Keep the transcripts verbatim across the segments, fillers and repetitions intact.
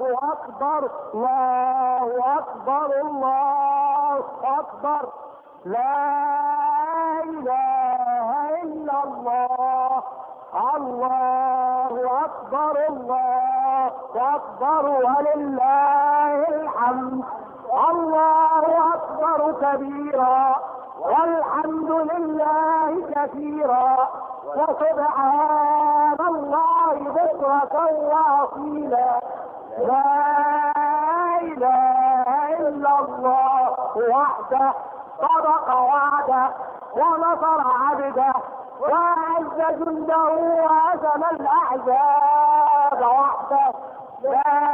الله أكبر الله أكبر الله أكبر لا إله إلا الله الله أكبر الله أكبر ولله الحمد الله أكبر كبيرا والحمد لله كثيرا وسبحان الله بكرة وأصيلا لا إله إلا الله وحده صدق وعده ونصر عبده وأعز جنده وهزم الأحزاب وحده لا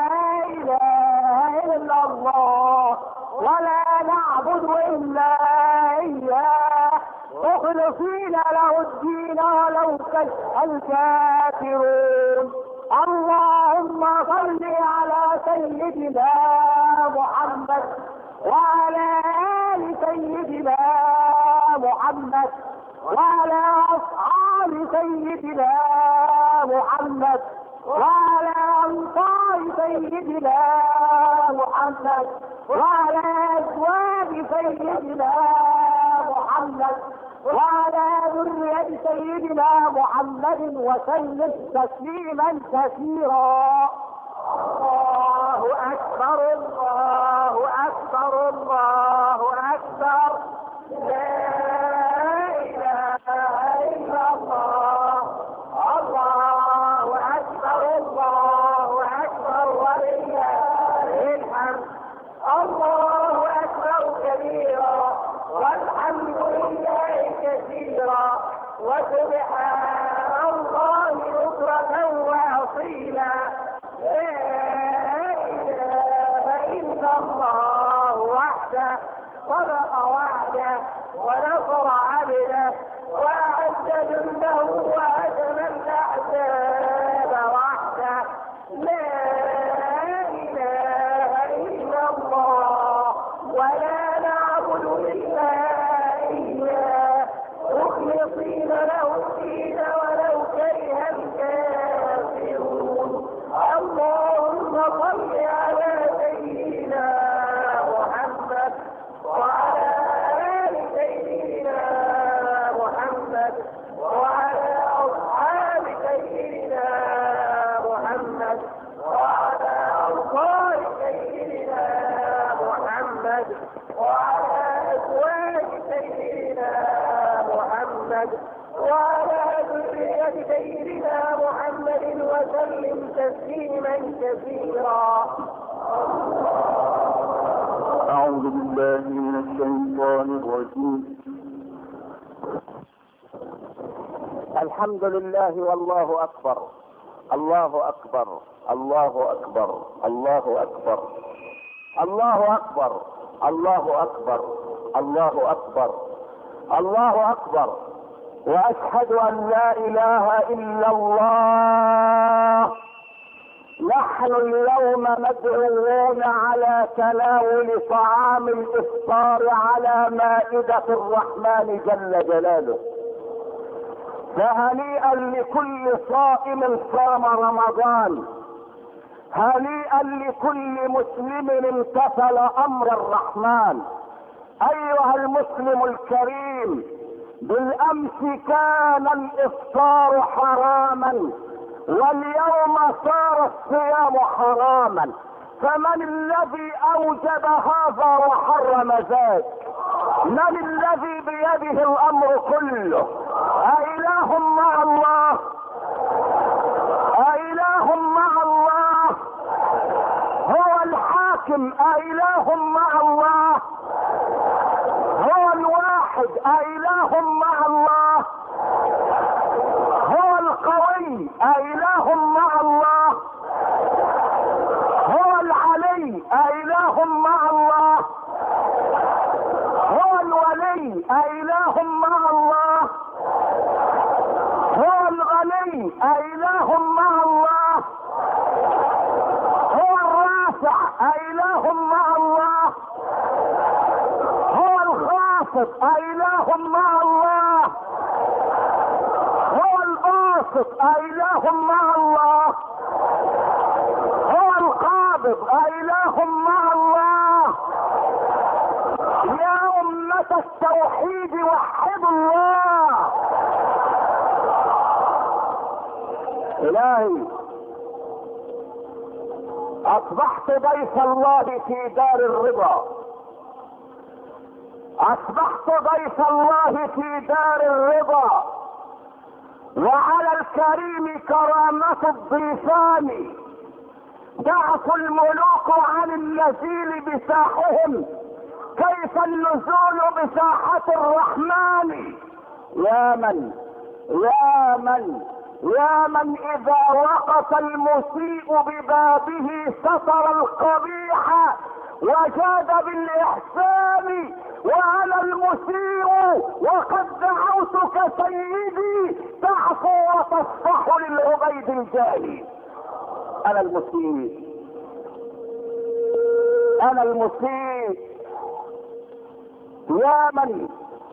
إله إلا الله ولا نعبد إلا إياه مخلصين له الدين ولو كره الكافرون. اللهم صل على سيدنا محمد وعلى آل سيدنا محمد وعلى أصحاب سيدنا محمد وعلى أنصار سيدنا محمد وعلى أزواج سيدنا محمد وعلى ذرية سيدنا محمد وسلم تسليما كثيرا. الله أكبر الله أكبر الله أكبر لا إله إلا الله الله أكبر الله أكبر ولله الحمد الله أكبر كبيرا والحمد لله كثيرا وسبحان الله بكرة وأصيلا لا إله إلا الله وحده صدق وعده ونصر عبده وأعز جنده وهزم الأحزاب وحده لا إله إلا الله ولا نعبد إلا إياه مخلصين له الدين ولو كره الكافرون. اللهم صل على سيدنا محمد وعلى آل سيدنا محمد وعلى أصحاب سيدنا محمد وعلى أنصار سيدنا محمد وعلى أزواج سيدنا محمد وعلى ذرية سيدنا محمد وسلم تسليما كثيرا. أعوذ بالله من الشيطان الرجيم. الحمد لله والله أكبر الله أكبر الله أكبر الله أكبر الله أكبر الله أكبر الله أكبر الله أكبر وأشهد أن لا إله إلا الله. نحن اليوم مدعوون على تناول طعام الإفطار على مائدة الرحمن جل جلاله، فهنيئا لكل صائم صام رمضان، هنيئا لكل مسلم امتثل أمر الرحمن. أيها المسلم الكريم، بالأمس كان الإفطار حراما واليوم صار الصيام حراما، فمن الذي أوجب هذا وحرم ذاك؟ من الذي بيده الأمر كله؟ أإله مع الله؟ أإله مع الله؟ هو الحاكم أإله مع الله؟ هو الواحد أإله مع الله؟ هو القوي أإله مع الله؟ هو العلي أإله مع الله؟ هو الولي أإله مع الله؟ هو الغني أإله مع الله؟ هو الرافع أإله مع الله؟ هو الخافض أإله مع الله؟ هو الباسط أإله مع الله؟ هو القادر كلمة التوحيد وحدوا الله. إلهي أصبحت ضيف الله في دار الرضا، أصبحت ضيف الله في دار الرضا، وعلى الكريم كرامة الضيفان. ضعف الملوك عن النزيل بساحهم، كيف النزول بساحة الرحمن. يا من يا من يا من إذا وقف المسيء ببابه ستر القبيح وجاد بالإحسان. وأنا المسيء وقد دعوتك سيدي تعفو وتصفح للعبيد الجاهي. أنا المسيء أنا المسيء يا من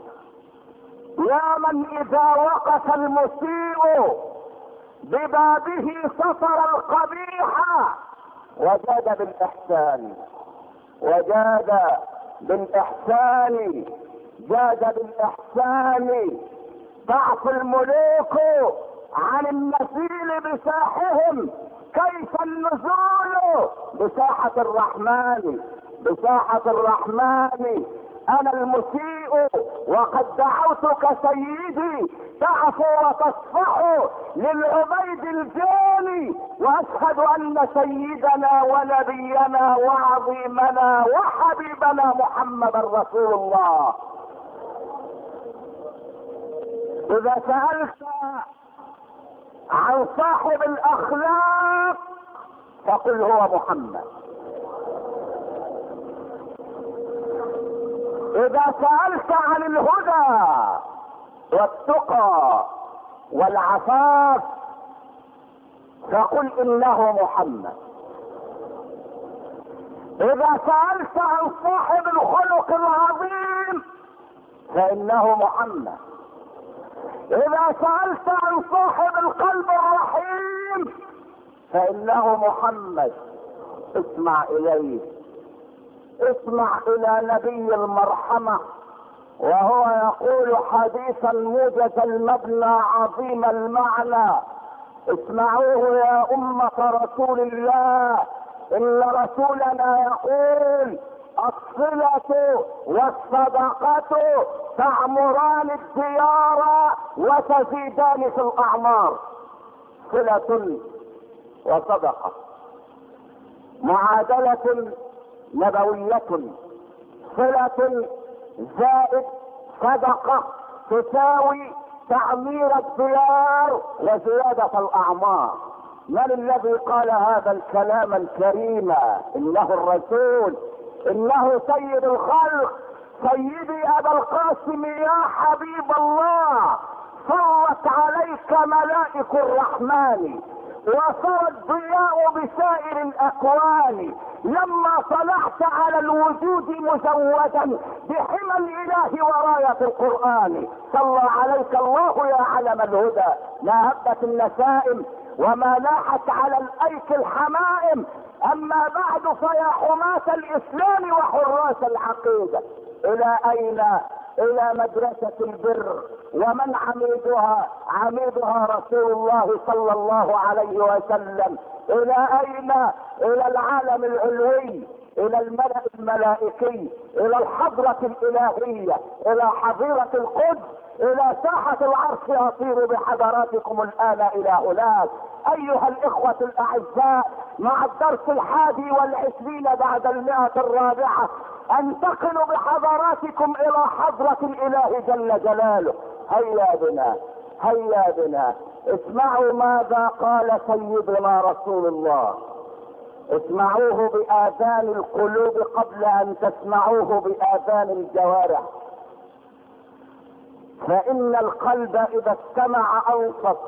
يا من إذا وقف المسيء ببابه ستر القبيح وجاد بالإحسان. وجاد بالإحسان جاد بالإحسان. ضعف الملوك عن النزيل بساحهم، كيف النزول بساحة الرحمن. بساحة الرحمن. أنا المسيء وقد دعوتك سيدي تعفو وتصفح للعبيد الجاني. وأشهد أن سيدنا ونبينا وعظيمنا وحبيبنا محمد رسول الله. إذا سألت عن صاحب الأخلاق فقل هو محمد. إذا سألت عن الهدى والتقى والعفاف فقل إنه محمد. إذا سألت عن صاحب الخلق العظيم فإنه محمد. إذا سألت عن صاحب القلب الرحيم فإنه محمد. اسمع إليه، اسمع إلى نبي المرحمة وهو يقول حديثا موجز المبنى عظيم المعنى. اسمعوه يا أمة رسول الله، إن رسولنا يقول الصلة والصدقة تعمران الديار وتزيدان في الأعمار. صلة وصدقة معادلة نبوية. صلة زائد صدقة تساوي تعمير الديار وزيادة الأعمار. من الذي قال هذا الكلام الكريم؟ إنه الرسول، إنه سيد الخلق، سيدي أبا القاسم يا حبيب الله. صلت عليك ملائك الرحمن وصار الضياء بسائر الأكوان. لما طلعت على الوجود مزودا بحمى الإله وراية القرآن. صلى عليك الله يا علم الهدى، لا هبت النسائم وما لاحت على الأيك الحمائم. أما بعد فيا حماة الإسلام وحراس العقيدة، إلى أين؟ إلى مدرسة البر، ومن عميدها؟ عميدها رسول الله صلى الله عليه وسلم. إلى أين؟ إلى العالم العلوي، إلى الملأ الملائكي، إلى الحضرة الإلهية، إلى حظيرة القدس، إلى ساحة العرش. يطير بحضراتكم الآن إلى هناك. أيها الإخوة الأعزاء، مع الدرس الحادي والعشرين بعد المئة الرابعة انتقل بحضراتكم إلى حضرة الإله جل جلاله. هيا بنا هيا بنا اسمعوا ماذا قال سيدنا رسول الله. اسمعوه بآذان القلوب قبل أن تسمعوه بآذان الجوارح. فإن القلب إذا استمع أنصت،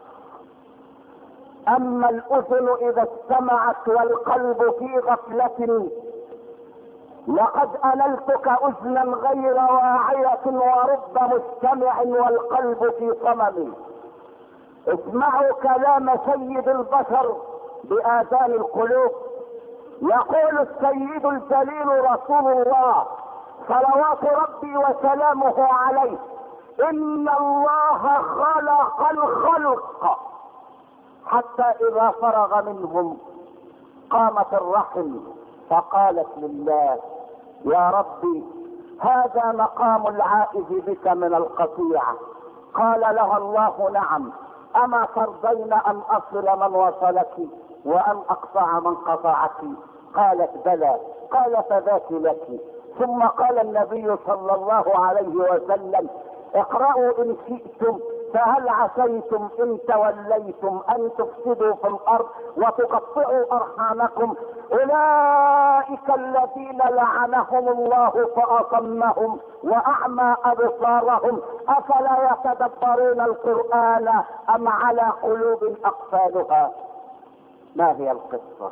أما الأذن إذا استمعت والقلب في غفلة. لقد أنلتك أذنا غير واعية ورب مستمع والقلب في صمم. اسمعوا كلام سيد البشر بآذان القلوب. يقول السيد الجليل رسول الله صلوات ربي وسلامه عليه: ان الله خلق الخلق حتى اذا فرغ منهم قامت الرحم فقالت لله: يا ربي هذا مقام العائذ بك من القطيعة. قال لها الله: نعم، اما ترضين ان اصل من وصلك وان اقطع من قطعك؟ قالت: بلى. قال: فذاك لك. ثم قال النبي صلى الله عليه وسلم: اقرأوا ان شئتم: فهل عسيتم ان توليتم ان تفسدوا في الارض وتقطعوا ارحامكم؟ اولئك الذين لعنهم الله فاصمهم واعمى ابصارهم افلا يتدبرون القرآن ام على قلوب اقفالها. ما هي القصة؟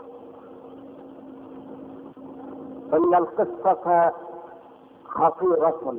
ان القصة خطيرة،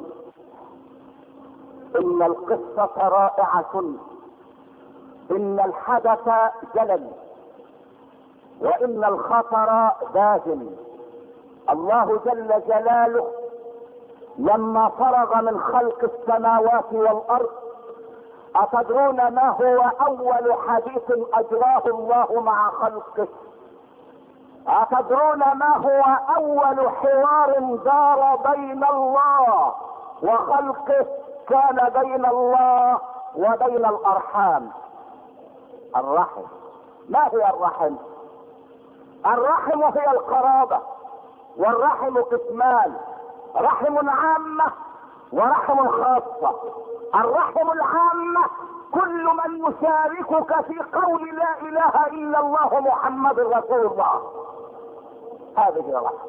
ان القصة رائعة، ان الحدث جلل، وان الخطر باهن. الله جل جلاله لما فرغ من خلق السماوات والارض، اتدرون ما هو اول حديث اجراه الله مع خلقه؟ اتدرون ما هو اول حوار دار بين الله وخلقه كان بين الله وبين الارحام؟ الرحم. ما هي الرحم؟ الرحم هي القرابة، والرحم قسمان: رحم عامة ورحم خاصة. الرحم العامة كل من يشاركك في قول لا اله الا الله محمد رسول الله، هذه رحم.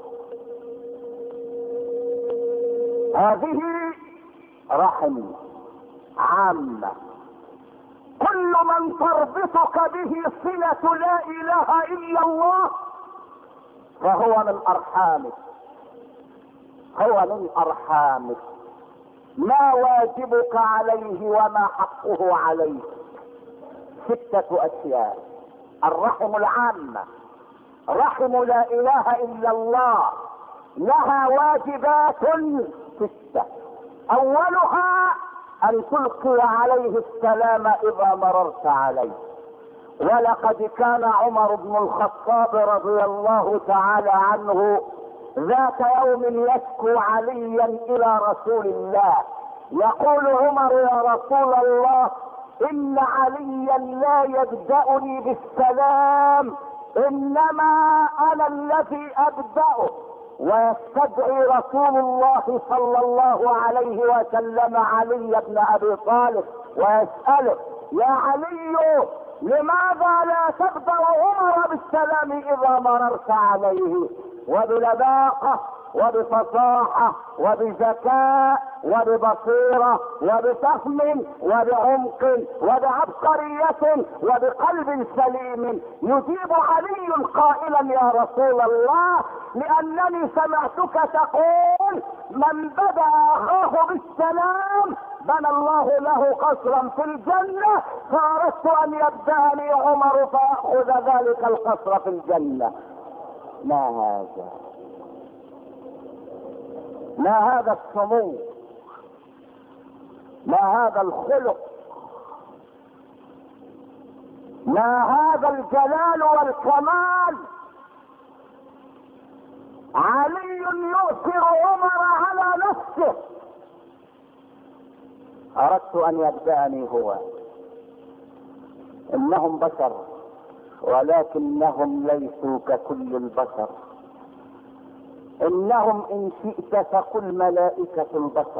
هذه رحم عامة. كل من تربطك به صلة لا اله الا الله فهو من ارحامك، هو من ارحامك. ما واجبك عليه وما حقه عليه؟ ستة اشياء. الرحم العامة، رحم لا اله الا الله، لها واجبات ستة. اولها ان تلقي عليه السلام اذا مررت عليه. ولقد كان عمر بن الخطاب رضي الله تعالى عنه ذات يوم يشكو عليا الى رسول الله، يقول عمر: يا رسول الله، ان عليا لا يبدأني بالسلام، انما انا الذي ابدأه. ويستدعي رسول الله صلى الله عليه وسلم علي بن ابي طالب ويسأله: يا علي، لماذا لا تبدأ عمر بالسلام اذا مررت عليه؟ وبلباقة وبفصاحة وبذكاء وببصيرة وبفهم وبعمق وبعبقرية وبقلب سليم يجيب علي قائلا: يا رسول الله، لانني سمعتك تقول من بدأ اخاه بالسلام بنى الله له قصرا في الجنة، فاردت ان يبدأني عمر فاخذ ذلك القصر في الجنة. ما هذا؟ ما هذا السمو؟ ما هذا الخلق؟ ما هذا الجلال والكمال؟ علي يؤثر عمر على نفسه. اردت ان يبدأني هو. انهم بشر ولكنهم ليسوا ككل البشر. انهم ان شئت فقل ملائكة البشر،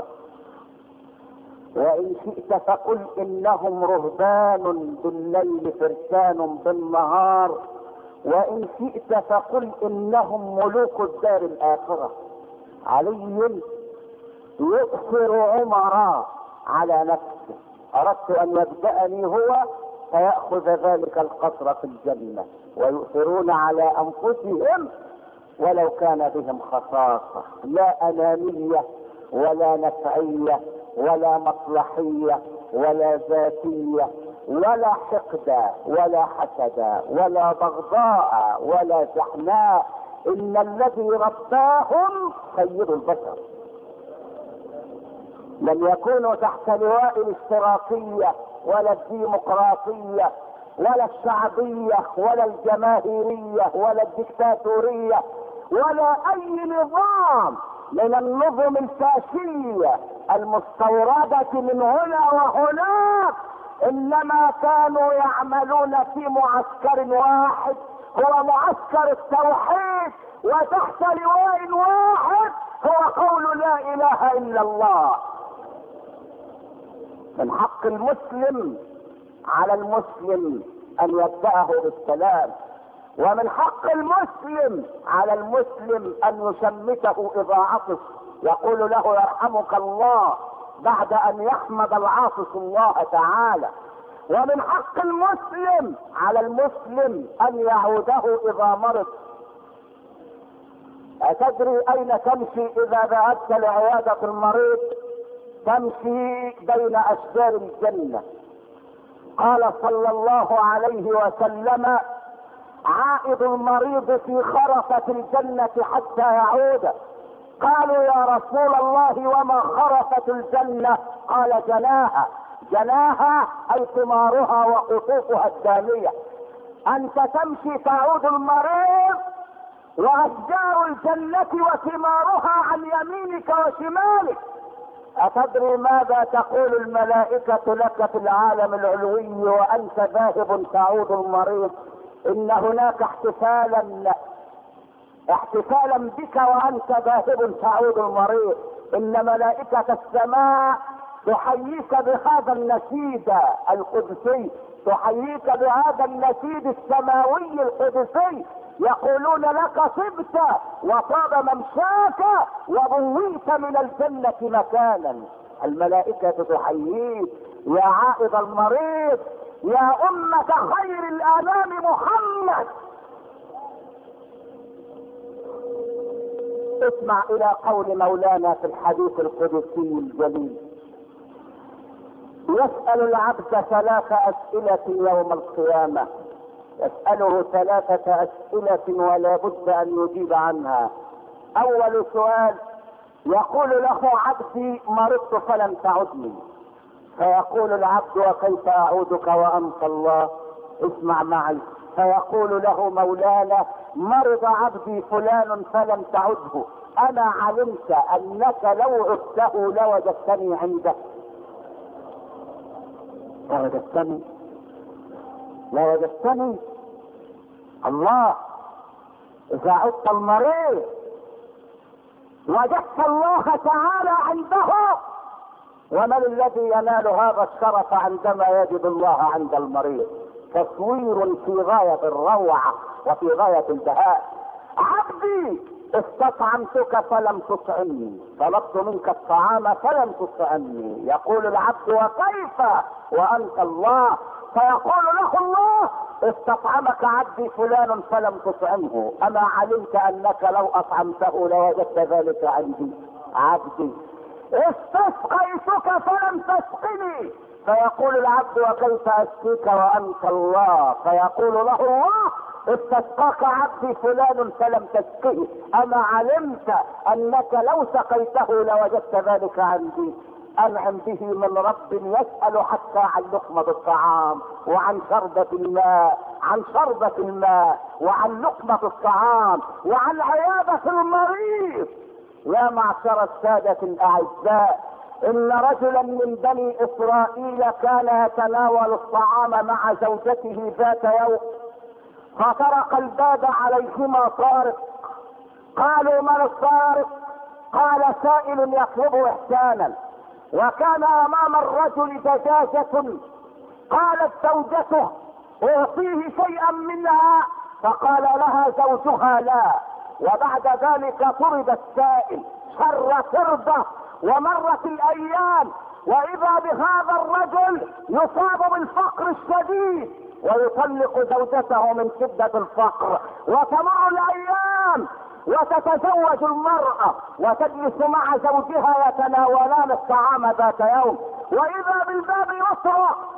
وان شئت فقل انهم رهبان بالليل فرسان بالنهار، وان شئت فقل انهم ملوك الدار الاخرة. علي يؤثر عمر على نفسه. اردت ان يبدأني هو فيأخذ ذلك القصر في الجنة، ويؤثرون على انفسهم ولو كان بهم خصاصة، لا انانية ولا نفعية ولا مصلحية ولا ذاتية ولا حقد ولا حسد ولا بغضاء ولا شحناء. ان الذي رباهم سيد البشر، لم يكونوا تحت لواء الاشتراكية ولا الديمقراطية ولا الشعبية ولا الجماهيرية ولا الدكتاتورية ولا اي نظام من النظم الفاشية المستوردة من هنا وهناك، انما كانوا يعملون في معسكر واحد هو معسكر التوحيد، وتحت لواء واحد هو قول لا اله الا الله. من حق المسلم على المسلم ان يبدأه بالسلام، ومن حق المسلم على المسلم ان يشمته اذا عطس، يقول له يرحمك الله بعد ان يحمد العاطس الله تعالى. ومن حق المسلم على المسلم ان يعوده اذا مرض. أتدري اين تمشي اذا ذهبت لعيادة المريض؟ تمشي بين اشجار الجنة. قال صلى الله عليه وسلم عائد المريض في خرفة الجنة حتى يعود. قالوا يا رسول الله وما خرفة الجنة؟ قال جناها. جناها اي ثمارها وقطوفها الدانية. انت تمشي تعود المريض واشجار الجنة وثمارها عن يمينك وشمالك. اتدري ماذا تقول الملائكة لك في العالم العلوي وانت ذاهب تعود المريض؟ ان هناك احتفالا احتفالا بك وانت ذاهب تعود المريض. ان ملائكة السماء تحييك بهذا النشيد القدسي، تحييك بهذا النشيد السماوي القدسي، يقولون لك طبت وطاب ممشاك وبويت من الجنة مكانا. الملائكة تحييك يا عائد المريض، يا أمة خير الآلام محمد. اسمع إلى قول مولانا في الحديث القدسي الجليل: يسأل العبد ثلاث أسئلة يوم القيامة، يسأله ثلاثة أسئلة ولا بد أن يجيب عنها. أول سؤال يقول له عبدي مرضت فلم تعدني، فيقول العبد وكيف أعودك وأنت الله؟ اسمع معي. فيقول له مولانا مرض عبدي فلان فلم تعده، أنا علمت أنك لو عدته لوجدتني عنده. لوجدتني لوجدتني الله. إذا عدت المريض وجدت الله تعالى عنده. ومن الذي ينال هذا الشرف عندما يجد الله عند المريض؟ تصوير في غاية الروعة وفي غاية البهاء. عبدي استطعمتك فلم تطعمني، طلبت منك الطعام فلم تطعمني. يقول العبد وكيف وأنت الله؟ فيقول له الله استطعمك عبدي فلان فلم تطعمه، أما علمت أنك لو أطعمته لوجدت ذلك عندي؟ عبدي استسقيتك فلم تسقني، فيقول العبد وكيف أسقيك وأنت الله؟ فيقول له الله استسقاك عبدي فلان فلم تسقه، أما علمت أنك لو سقيته لوجدت ذلك عندي؟ أنعم به من رب يسأل حتى عن لقمة الطعام وعن شربة الماء، عن شربة الماء وعن لقمة الطعام وعن عيادة المريض. يا معشر السادة الأعزاء، إن رجلا من بني إسرائيل كان يتناول الطعام مع زوجته ذات يوم، فطرق الباب عليهما طارق. قالوا من الطارق؟ قال سائل يطلب إحسانا. وكان أمام الرجل دجاجة، قالت زوجته أعطيه شيئا منها، فقال لها زوجها لا. وبعد ذلك طرد السائل شر تربة، ومرت الأيام، وإذا بهذا الرجل يصاب بالفقر الشديد ويطلق زوجته من شدة الفقر. وتمر الأيام وتتزوج المرأة وتجلس مع زوجها يتناولان الطعام ذات يوم، وإذا بالباب يطرق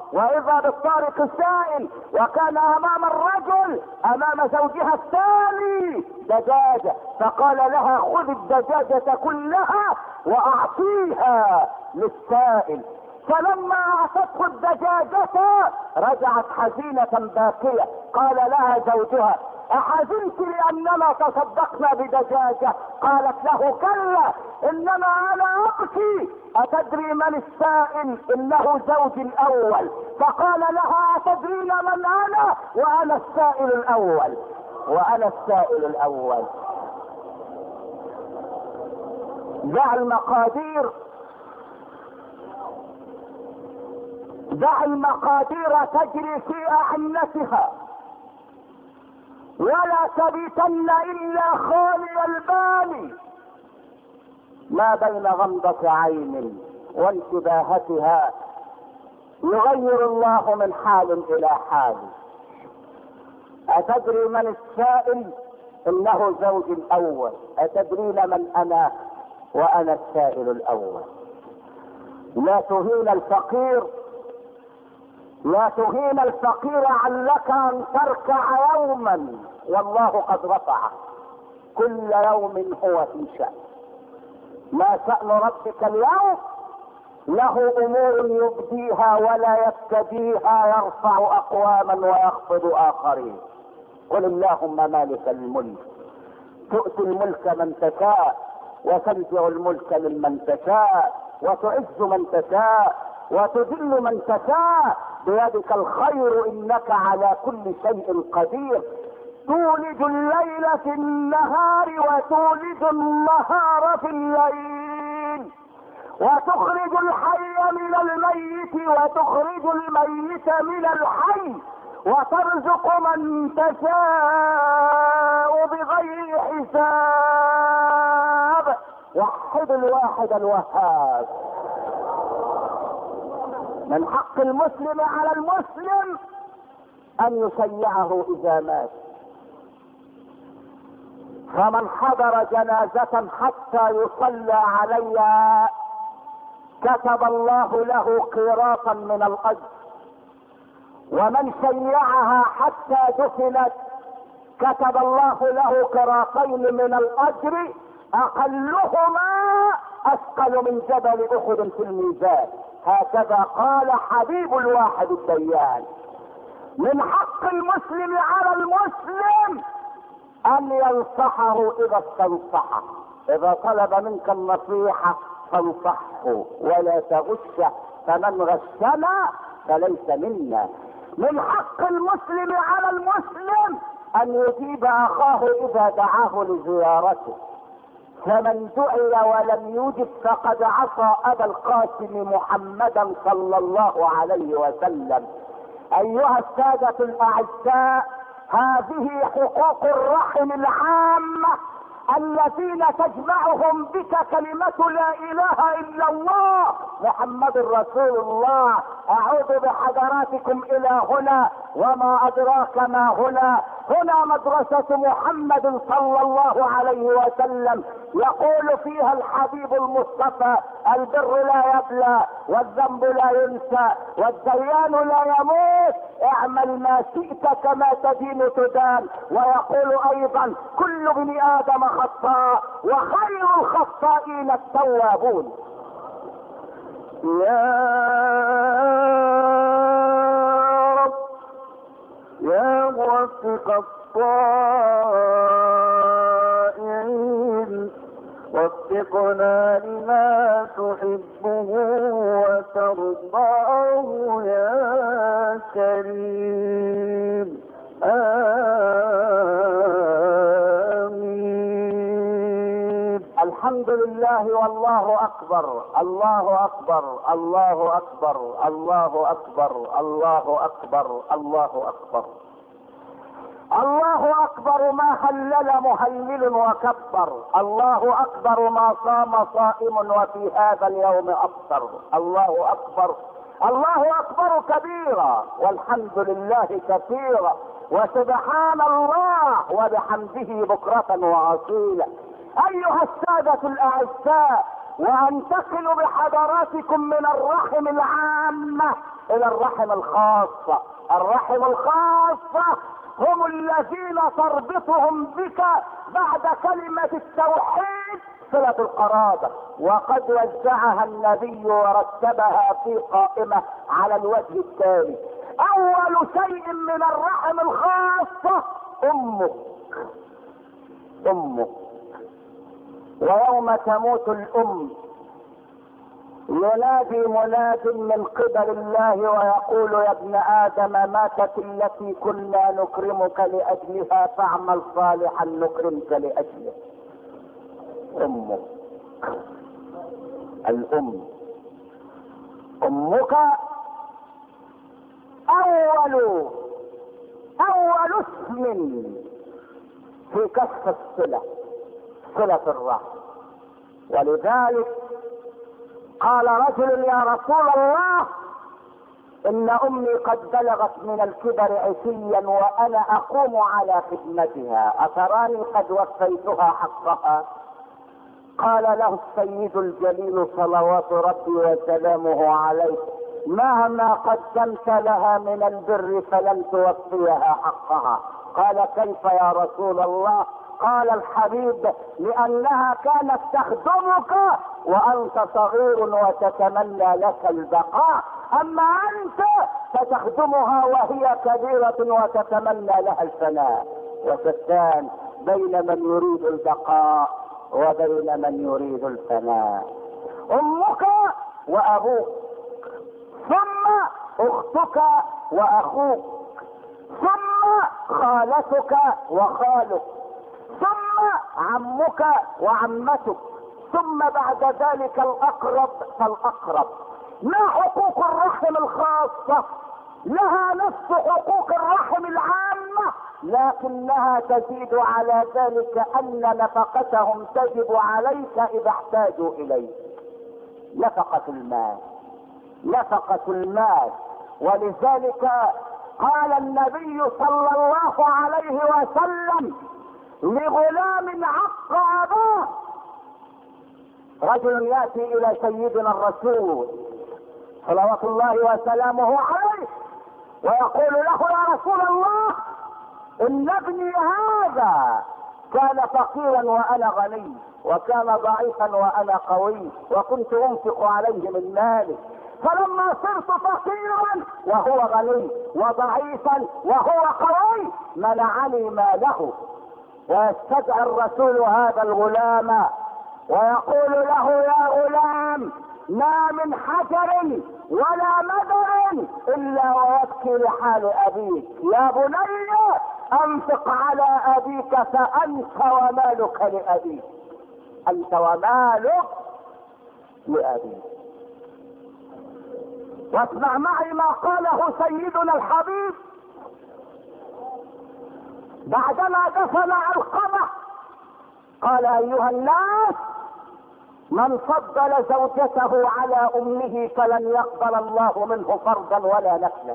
واذا بالطارق السائل، وكان امام الرجل امام زوجها الثاني دجاجة، فقال لها خذ الدجاجة كلها واعطيها للسائل. فلما اعطته الدجاجة رجعت حزينة باكية. قال لها زوجها احزنت لاننا تصدقنا بدجاجة؟ قالت له كلا انما انا ابكي، اتدري من السائل؟ انه زوجي الاول. فقال لها اتدرين من انا؟ وانا السائل الاول، وانا السائل الاول. دع المقادير، دع المقادير تجري في اعنتها، ولا تبيتن الا خالي البال. ما بين غمضة عين وانتباهتها يغير الله من حال الى حال. اتدري من السائل؟ انه زوجي الاول. اتدرين من انا؟ وانا السائل الاول. لا تهين الفقير، لا تهين الفقير، علك ان تركع يوما والله قد رفعه. كل يوم هو في شأن. ما شأن ربك اليوم؟ له امور يبديها ولا يبتديها، يرفع اقواما ويخفض اخرين. قل اللهم مالك الملك تؤتي الملك من تشاء وتنزع الملك ممن تشاء وتعز من تشاء وتذل من تشاء، بيدك الخير انك على كل شيء قدير. تولج الليل في النهار وتولج النهار في الليل، وتخرج الحي من الميت وتخرج الميت من الحي، وترزق من تشاء بغير حساب. وحد الواحد الوهاب. من حق المسلم على المسلم ان يشيعه اذا مات. فمن حضر جنازة حتى يصلى عليها كتب الله له قيراطا من الاجر، ومن شيعها حتى دفنت كتب الله له قيراطين من الاجر، اقلهما اثقل من جبل احد في الميزان. هكذا قال حبيب الواحد الديان. من حق المسلم على المسلم ان ينصحه اذا استنصحه. اذا طلب منك النصيحة فانصحه ولا تغشه، فمن غشنا فليس منا. من حق المسلم على المسلم ان يجيب اخاه اذا دعاه لزيارته، فمن دعي ولم يجب فقد عصى ابا القاسم محمدا صلى الله عليه وسلم. ايها السادة الاعزاء، هذه حقوق الرحم العامة الذين تجمعهم بك كلمة لا اله الا الله محمد رسول الله. اعود بحضراتكم الى هنا، وما ادراك ما هنا. هنا مدرسة محمد صلى الله عليه وسلم، يقول فيها الحبيب المصطفى: البر لا يبلى والذنب لا ينسى والديان لا يموت، اعمل ما شئت كما تدين تدان. ويقول ايضا: كل ابن ادم خطاء وخير الخطائين التوابون. يا رب يا موفق الطائعين، وفقنا لما تحبه وترضاه يا كريم. آمين. الحمد لله والله اكبر، الله اكبر، الله اكبر، الله اكبر، الله اكبر، الله اكبر. الله اكبر ما هلل مهلل وكبر، الله اكبر ما صام صائم وفي هذا اليوم افطر. الله اكبر، الله اكبر كبيرا، والحمد لله كثيرا، وسبحان الله وبحمده بكرة واصيلا. ايها السادة الاعزاء، وانتقل بحضراتكم من الرحم العامة الى الرحم الخاصة. الرحم الخاصة هم الذين تربطهم بك بعد كلمة التوحيد صلة القرابة، وقد وزعها النبي ورتبها في قائمة على الوجه التالي: اول شيء من الرحم الخاصة امك. امك. ويوم تموت الام ينادي مناد من قبل الله ويقول: يا ابن ادم ماتت التي كنا نكرمك لاجلها فاعمل صالحا نكرمك لاجله. امك. الام. امك اول اول اسم في كشف الصلة، صلة الرحم. ولذلك قال رجل: يا رسول الله ان امي قد بلغت من الكبر عتيا وانا اقوم على خدمتها، اتراني قد وفيتها حقها؟ قال له السيد الجليل صلوات ربي وسلامه عليه: مهما قدمت لها من البر فلن توفيها حقها. قال: كيف يا رسول الله؟ قال الحبيب: لانها كانت تخدمك وانت صغير وتتمنى لك البقاء، اما انت فتخدمها وهي كبيرة وتتمنى لها الفناء. وشتان بين من يريد البقاء وبين من يريد الفناء. امك وابوك، ثم اختك واخوك، ثم خالتك وخالك، ثم عمك وعمتك، ثم بعد ذلك الاقرب فالاقرب. ما حقوق الرحم الخاصة؟ لها نفس حقوق الرحم العامة، لكنها تزيد على ذلك ان نفقتهم تجب عليك اذا احتاجوا اليك. نفقة المال، نفقة المال. ولذلك قال النبي صلى الله عليه وسلم لغلام عق اباه. رجل ياتي الى سيدنا الرسول صلوات الله وسلامه عليه ويقول له: يا رسول الله ان ابني هذا كان فقيرا وانا غني، وكان ضعيفا وانا قوي، وكنت انفق عليه من مالي، فلما صرت فقيرا وهو غني وضعيفا وهو قوي منعني ماله. ويستدعي الرسول هذا الغلام ويقول له: يا غلام، ما من حجر ولا مدر الا ويبكي لحال ابيك، يا بني انفق على ابيك فانت ومالك لابيك، انت ومالك لابيك. واسمع معي ما قاله سيدنا الحبيب بعدما دفن علقمة. قال: ايها الناس، من فضل زوجته على امه فلن يقبل الله منه فرضا ولا نفلا.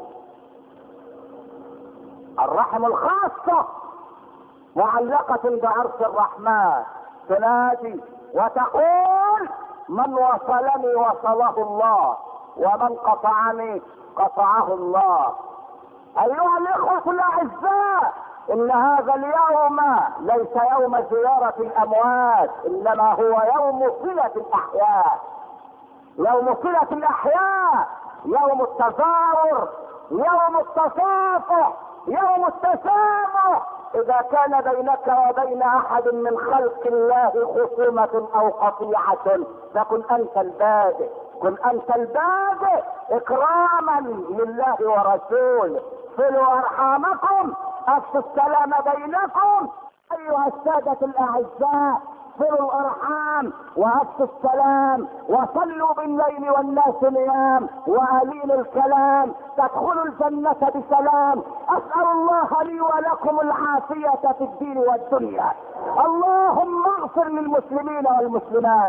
الرحم الخاصة معلقة بعرش الرحمن، تنادي وتقول: من وصلني وصله الله، ومن قطعني قطعه الله. ايها الاخوة الاعزاء، ان هذا اليوم ليس يوم زيارة الاموات، انما هو يوم صلة الاحياء. يوم صلة الاحياء، يوم التزاور، يوم التصافح، يوم التسامح. اذا كان بينك وبين احد من خلق الله خصومة او قطيعة فكن انت البادئ، كن انت البادئ اكراما لله ورسوله. صلوا ارحامكم، افشوا السلام بينكم. ايها السادة الاعزاء، صلوا الارحام وافشوا السلام، وصلوا بالليل والناس نيام، وقليل الكلام تدخلوا الجنة بسلام. اسأل الله لي ولكم العافية في الدين والدنيا. اللهم اغفر للمسلمين والمسلمات،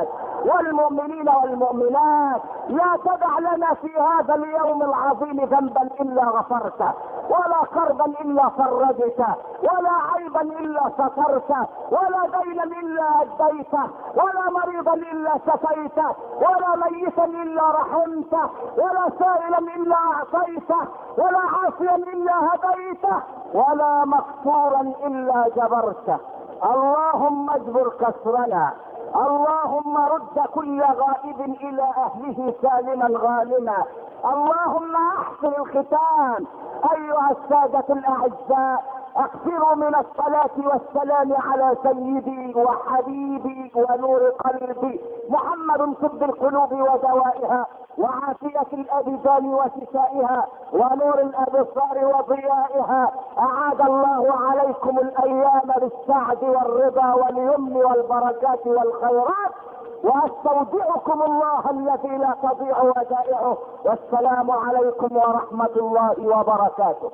والمؤمنين والمؤمنات. لا تدع لنا في هذا اليوم العظيم ذنبا الا غفرته، ولا كربا الا فرجته، ولا عيبا الا سترته، ولا دينا الا اديته، ولا مريضا الا شفيته، ولا ميتا الا رحمته، ولا سائلا الا اعطيته، ولا عاصيا الا هديته، ولا مكسورا الا جبرته. اللهم اجبر كسرنا، اللهم رد كل غائب الى اهله سالما غانما. اللهم احسن الختام. ايها السادة الاعزاء، اكثروا من الصلاة والسلام على سيدي وحبيبي ونور قلبي محمد، طب القلوب ودوائها، وعافية الابدان وشفائها، ونور الابصار وضيائها. اعاد الله عليكم الايام بالسعد والرضا واليمن والبركات والخيرات، واستودعكم الله الذي لا تضيع ودائعه. والسلام عليكم ورحمة الله وبركاته.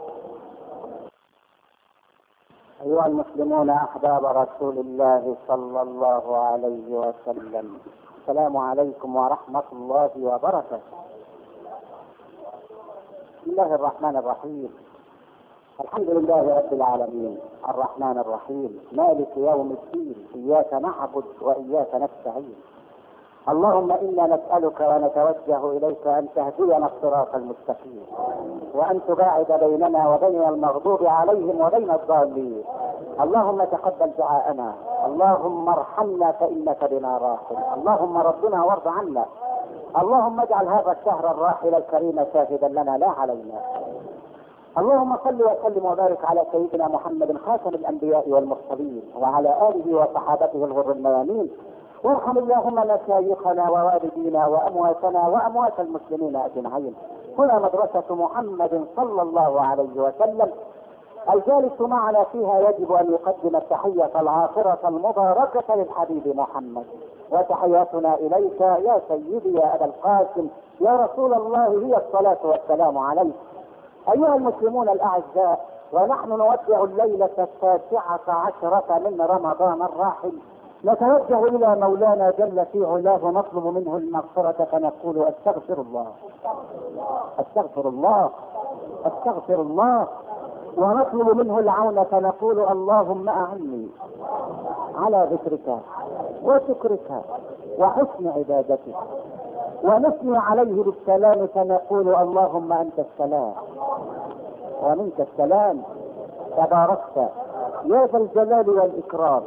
أيها المسلمون أحباب رسول الله صلى الله عليه وسلم، السلام عليكم ورحمة الله وبركاته. بسم الله الرحمن الرحيم. الحمد لله رب العالمين، الرحمن الرحيم، مالك يوم الدين، إياك نعبد وإياك نستعين. اللهم إنا نسألك ونتوجه إليك أن تهدينا الصراط المستقيم، وأن تباعد بيننا وبين المغضوب عليهم وبين الضالين. اللهم تقبل دعاءنا، اللهم ارحمنا فإنك بنا راحم، اللهم ربنا وارض عنا. اللهم اجعل هذا الشهر الراحل الكريم شاهدا لنا لا علينا. اللهم صل وسلم وبارك على سيدنا محمد خاتم الأنبياء والمرسلين، وعلى آله وصحابته الغر الميامين. وارحم اللهم مشايخنا ووالدينا وامواتنا واموات المسلمين اجمعين. هنا مدرسة محمد صلى الله عليه وسلم، الجالس معنا فيها يجب ان يقدم التحية العاطرة المباركة للحبيب محمد. وتحياتنا اليك يا سيدي يا ابا القاسم يا رسول الله هي الصلاة والسلام عليك. ايها المسلمون الاعزاء، ونحن نودع الليلة التاسعة عشرة من رمضان الراحل، نتوجه الى مولانا جل في علاه ونطلب منه المغفرة فنقول استغفر الله استغفر الله استغفر الله، ونطلب منه العون فنقول اللهم اعني على ذكرك وشكرك وحسن عبادتك، ونثني عليه بالسلام فنقول اللهم انت السلام ومنك السلام، تباركت يا ذا الجلال والاكرام.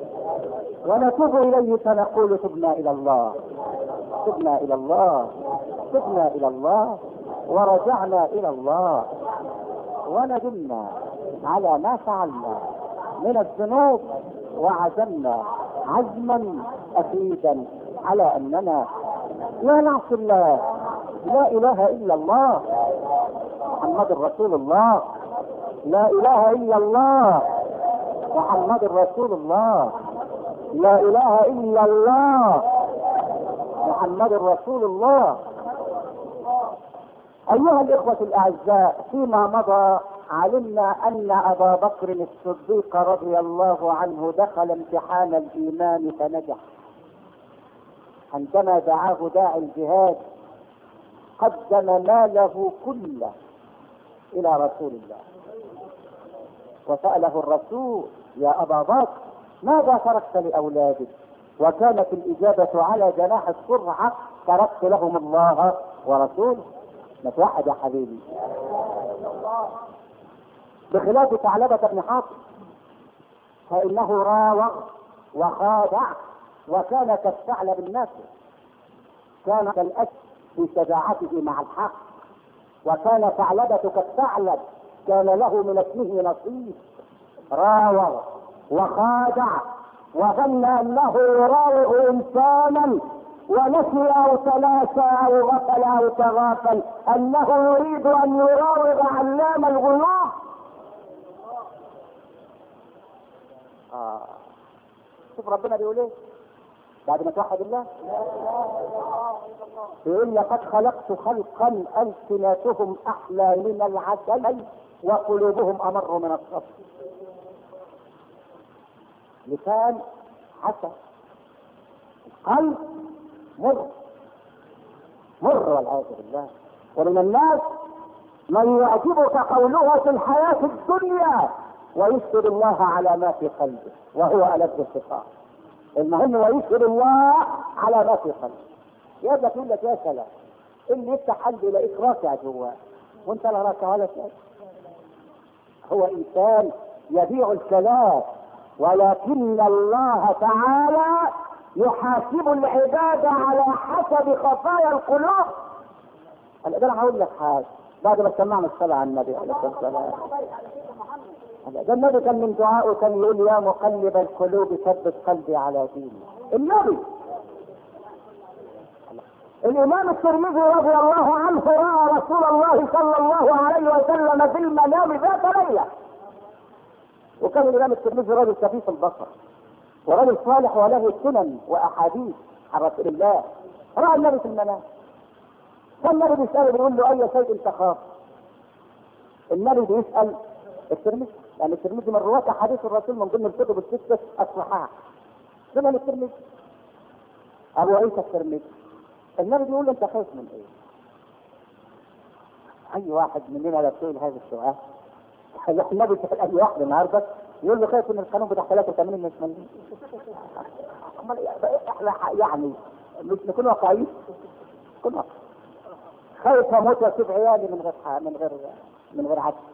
ونتوب اليه فنقول تبنا الى الله تبنا الى الله تبنا الى الله ورجعنا الى الله، وندمنا على ما فعلنا من الذنوب، وعزمنا عزما اكيدا على اننا لا نعصي الله. لا اله الا الله محمد رسول الله، لا اله الا الله محمد رسول الله، لا اله الا الله محمد رسول الله. ايها الاخوة الاعزاء، فيما مضى علمنا ان ابا بكر الصديق رضي الله عنه دخل امتحان الايمان فنجح. عندما دعاه داعي الجهاد قدم ماله كله الى رسول الله، وسأله الرسول يا ابا بكر ماذا تركت لاولادك؟ وكانت الاجابة على جناح السرعة تركت لهم الله ورسوله. نتوحد يا حبيبي. بخلاف ثعلبة بن حاطب فانه راوغ وخادع وكان كالثعلب النافع، كان كالاسد في شجاعته مع الحق، وكان ثعلبة كالثعلب كان له من اسمه نصيب. راوغ وخادع وظن انه يراوغ انسانا، ونسي او تناسى او غفل او تغافل انه يريد ان يراوغ علام الغيوب. آه. شوف ربنا بيقول ايه بعد ما توحد الله، يقول لقد خلقت خلقا السنتهم احلى من العسل وقلوبهم امر من الصفر. لسان حسن، قلب مر مر والعياذ بالله. ومن الناس من يعجبك قوله في الحياة الدنيا ويشهد الله على ما في قلبه وهو ألد الخصام. المهم ويشهد الله على ما في قلبه. يبقى تقول لك يا سلام اللي يفتح قلبه يلاقيك راكع جواه وانت لا راكع ولا شيء. هو انسان يبيع الكلام، ولكن الله تعالى يحاسب العباد على حسب خفايا القلوب. انا هقول لك حاجه بعد ما سمعنا الصلاه على النبي عليه الصلاه والسلام. ده النبي كان من دعائه كان يقول يا مقلب القلوب ثبت قلبي على دينك. النبي الامام الترمذي رضي الله عنه راى رسول الله صلى الله عليه وسلم في المنام ذات ليله، وكان الامام الترمذي رجل كفيف البصر ورجل صالح وله سنن واحاديث عن رسول الله. راى النبي في المنام، فالنبي بيساله بيقول له اي شيء تخاف؟ النبي بيسال الترمذي، يعني الترمذي من رواه حديث الرسول من ضمن الكتب السته الصحاح. سنن الترمذي ابو عيسى الترمذي. النبي بيقول له انت خايف من ايه؟ اي واحد مننا لو سئل هذا السؤال النبي سال اي واحد النهارده يقول له خايف من القانون بتاع ثلاثة وثمانين مش من احنا يعني مش نكون واقعيين. نكون واقعيين. خايف اموت واسيب عيالي من غير من غير من غير عدل.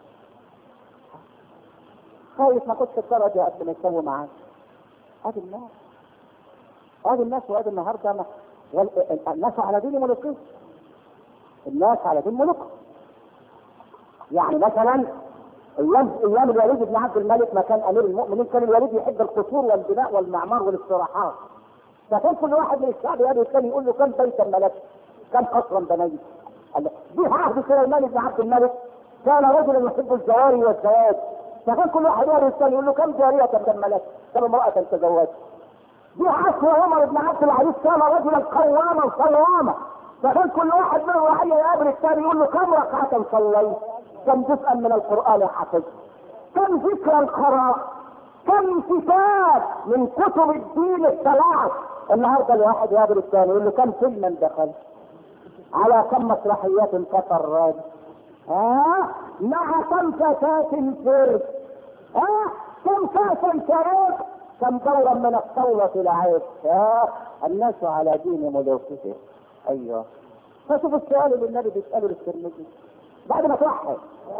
خايف ما كنتش الدرجه قبل ما يسوي معاك. ادي الناس ادي الناس وادي النهارده ما الناس على دين ملوكهم. الناس على دين ملوكهم. يعني مثلا ايام ايام الوليد بن عبد الملك ما كان امير المؤمنين كان الوليد يحب القصور والبناء والمعمار والاستراحات. فكان كل واحد من الشعب يقعد الثاني يقول له كم بيتا ملكت؟ كم قصرا بنيت؟ دي عهد سليمان بن عبد الملك كان رجلا يحب الجواري والزواج. فكان كل واحد يقعد الثاني يقول له كم جارية كم ملكت؟ كم امرأة تزوجت؟ دي عصر عمر بن عبد العزيز كان رجلا قواما صواما. فكان كل واحد من الرعية يقابل الثاني يقول له كم ركعة صليت؟ كم جزءا من القرآن حفظت؟ كم ذكرا قرأت؟ كم كتاب من كتب الدين الثلاث؟ النهارده الواحد يقابل الثاني يقول له كم فيلما دخل؟ على كم مسرحيات تفرج؟ ها؟ مع كم فتاة فرد؟ ها؟ كم كاسا شرب؟ كم دورا من الطاولة لعب؟ ها؟ الناس على دين ملوكهم. ايوه. فشوف السؤال اللي النبي بيسأله للترمذي بعد ما توحد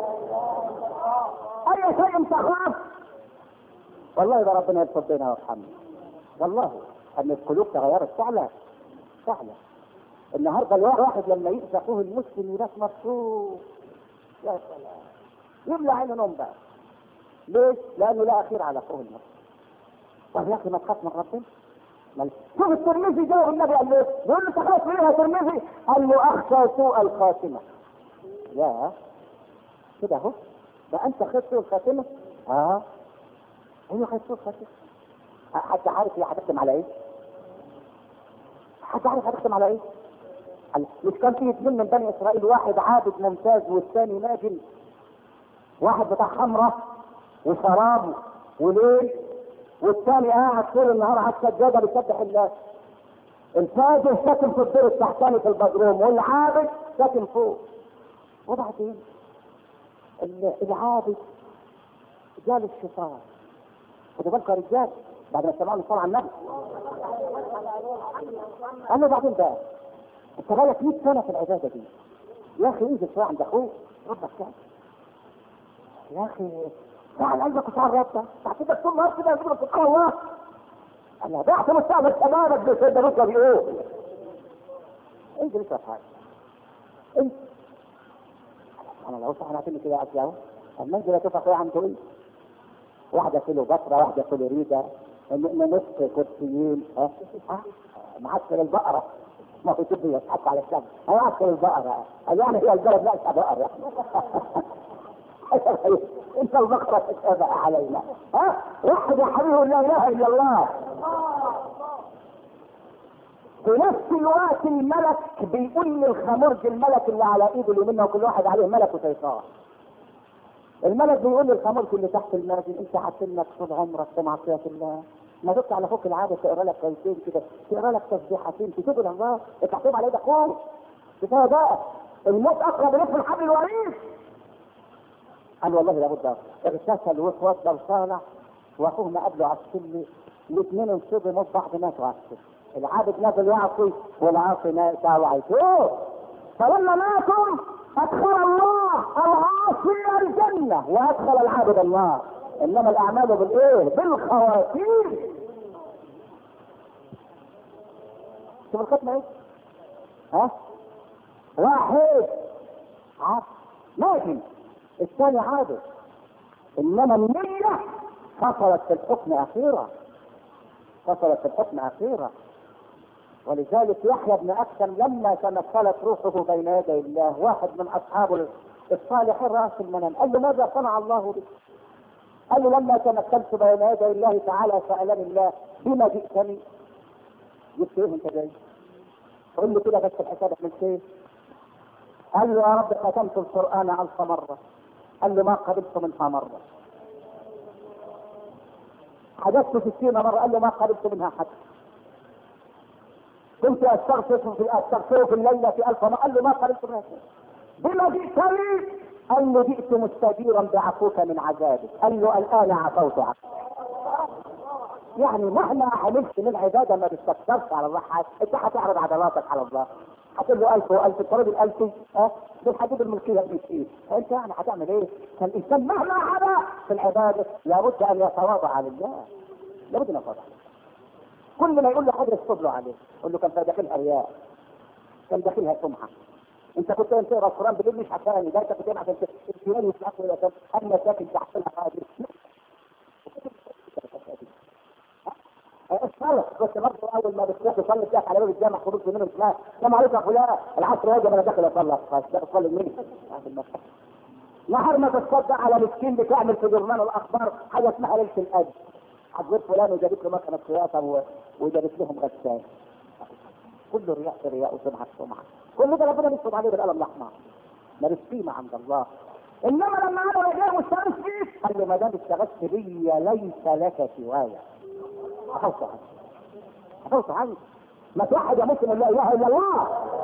اي شيء تخاف؟ والله ده ربنا يرفض بينا ويرحمنا. والله ان القلوب تغيرت فعلا فعلا. النهارده الواحد لما يأذى اخوه المسلم يبقى مبسوط يا سلام يملى عينه نوم بقى. ليش؟ لانه لا اخير على اخوه المسلم. طب يا اخي ما تخاف من ربنا؟ شوف الترمذي جاوب النبي قال له يقول له تخاف ليه يا ترمذي؟ قال له اخشى سوء الخاتمه. يا كده اهو ده انت خايف سوء الخاتمه؟ اه ايوه خايف سوء الخاتمه. حد عارف هي هتختم على ايه؟ حد عارف هتختم على ايه؟ مش كان في اثنين من بني اسرائيل واحد عابد ممتاز والثاني ناجم؟ واحد بتاع خمره وشراب وليل والثاني قاعد طول النهار على السجاده بيسبح الله. الفاجر ساكن في الدور التحتاني في البدروم والعابد ساكن فوق. وبعدين العابد جال الشيطان. خدوا بالكم يا رجال بعد ما سمعنا الصلاه على النبي قال له بعدين بقى انت بقالك مية سنه في العباده دي يا اخي انزل شويه عند اخوك ربك كده يا اخي تعال قلبك وتعال ربك تعتبرك طول النهار كده يجيبك تقول الله انا بعت مستقبل شبابك بسيدة بكره بيقول انزل اشرب حاجه انت انا لو صح انا هتمشي كده اكل اهو اما انزل اشوف اخويا عنده ايه. واحده كيلو بصره واحده كيلو ريده نصف كرسيين ها ها معسكر البقره ما هو تبي يضحك على الشمس هو معسكر البقره يعني هي البلد لا بقر يعني انت البقره تتابع علينا ها واحد يا حبيبي لا اله الا الله. في نفس الوقت الملك بيقول للخمرج الملك اللي على ايده اليمين وكل واحد عليه ملك وشيطان. الملك بيقول للخمرج اللي تحت الماجن انت هتسلك طول عمرك في معصيه الله ما دكت على فوق العاده تقرا لك كلمتين كده، تقرا لك تسبيحتين، تتوب الى الله، تحطهم على ايدك فوق. كفايه بقى، الموت اقرب اليك من حبل الوريد. قال والله لابد. اغتسل واتوضى وصالح، واخوه ما قبله على السلم، الاثنين انصدموا ببعض ماتوا على السلم. العابد نازل يعصي والعاصي نازل يعصي. فلما ماتوا ادخل الله العاصي الجنه وادخل العابد النار. انما الاعمال بالايه؟ بالخواتيم. شوف الختمه ايه؟ ها؟ واحد عاصي ماشي، الثاني عابد، انما النية فصلت في الحكم اخيرا، فصلت في الحكم اخيرا. ولذلك يحيى بن اكثم لما تمثلت روحه بين يدي الله، واحد من اصحابه الصالحين راى في المنام، قال له ماذا صنع الله بك؟ قال له لما تمثلت بين يدي الله تعالى سالني الله بما جئتني. جبت ايه انت جاي؟ قل له كده بس الحساب من شيء. قال له يا رب ختمت القران الف مره. قال له ما قبلت منها مره. حدثت ستين مره. قال له ما قبلت منها حتى. كنت استغفر في استغفر في الليله في الف مره. قال له ما قبلت منها شيء. بما جئتني؟ قال له جئت مستجيرا بعفوك من عذابك. قال له الان عفوت عنك. يعني مهما عملت من عباده ما تستكثرش على الله حاجه، انت هتعرض عضلاتك على الله. هتقول له ألف وألف الطريق الألفي ها بالحدود الملكية الملكية، فأنت يعني هتعمل إيه؟ فالإنسان مهما عمل في العبادة لابد أن يتواضع لله، لابد أن يتواضع. كل ما يقول له حاجة يصطب له عليه، يقول له كان داخلها رياء، كان داخلها سمعة. أنت كنت تقرا القرآن بالليل مش عشاني، ده أنت كنت عشان الجيران يسمعوا يا كان أنا ساكن تحت هذه. الصلاة بس برضه أول ما بتروح تصلي تلاقي على باب الجامع خروج من الإسلام، السلام عليكم يا فلان، العصر واجب أنا داخل أصلي، خلاص أصلي منين؟ نهار ما تتصدق على مسكين بتعمل في جرنان الأخبار حاجة اسمها ليلة الأجر. حضرت فلان وجابت له مكنة خياطة وجابت لهم غسالة. كله رياء في رياء وسمعة في سمعة. كل ده ربنا بيكتب عليه بالقلم الأحمر. مالوش قيمة عند الله. إنما لما أنا رجع مستغيث فيه قال له ما دام استغثت بي ليس لك سوايا. حفظت عنك حفظت عنك ما توحد يا مسلم لا اله الا الله.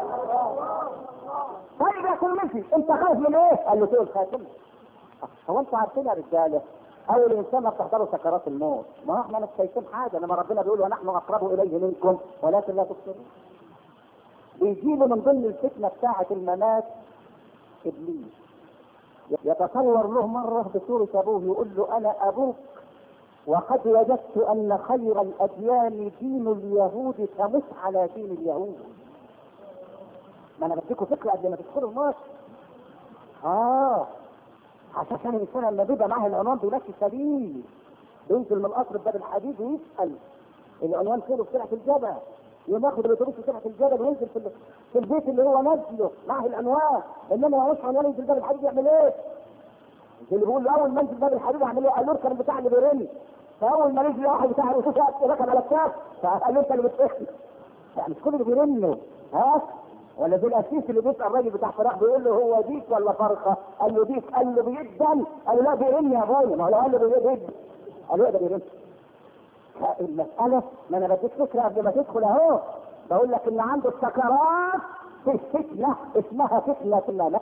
طيب يا كل مشي انت خايف من ايه؟ قال له تقول خاتم. هو انتوا عارفين يا رجاله اول انسان ما بتحضروا سكرات الموت، ما احنا مش شايفين حاجه، لما ربنا بيقول ونحن اقرب اليه منكم ولكن لا تبصرون. بيجيله من ضمن الفتنه بتاعه الممات ابليس، يتصور له مره بصوره ابوه يقول له انا ابوك وقد وجدت ان خير الاديان دين اليهود فمت على دين اليهود. ما انا بديكم فكره قبل ما تدخلوا النار. اه عشان الانسان لما بيبقى معاه العنوان بيمشي سبيل، بينزل من القصر بباب الحديد ويسال العنوان فين في سرعه الجبل، يوم ياخد الاتوبيس في سرعه الجبل وينزل في, في البيت اللي هو نازله معاه العنوان. انما ما هوش عنوان ينزل باب الحديد يعمل ايه؟ اللي بيقول له اول ما انزل باب الحديد اعمل ايه؟ قال له اركب بتاع اللي بيرن. فاول ما نزل واحد بتاع الرصاص ركب على الكاس فقال له انت اللي بتحكي. يعني مش كل اللي بيرنوا ها؟ ولا زي الاسيس اللي بيسال الراجل بتاع فراخ بيقول له هو ديك ولا فرخه؟ قال له ديك. قال له بيدن؟ قال له لا بيرن يا ابويا. ما هو لو قال له بيرن قال له ده بيرن. المساله ما انا بديك فكره قبل ما تدخل اهو، بقول لك ان عنده السكرات في فتنه اسمها فتنه الممات.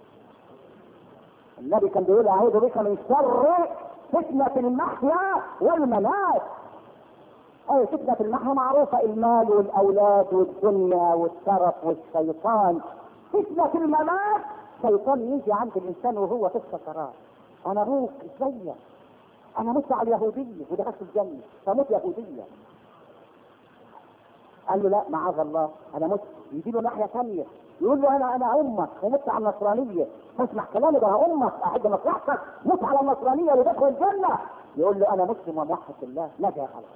النبي كان بيقول اعوذ بك من شر فتنة المحيا والممات. اي فتنة المحيا معروفة، المال والاولاد والدنيا والشرف والشيطان. فتنة الممات شيطان يجي عند الانسان وهو في السكرات، انا روح ازاي انا مت على اليهودية ودخلت الجنة فمت يهودية. قال له لا معاذ الله انا مت. يجي له ناحية ثانية يقول له انا انا امك ومت على النصرانيه، فاسمع كلامي ده انا امك احد مصلحتك مت على النصرانيه ودخل الجنه. يقول له انا مسلم وموحد بالله. نجا خلاص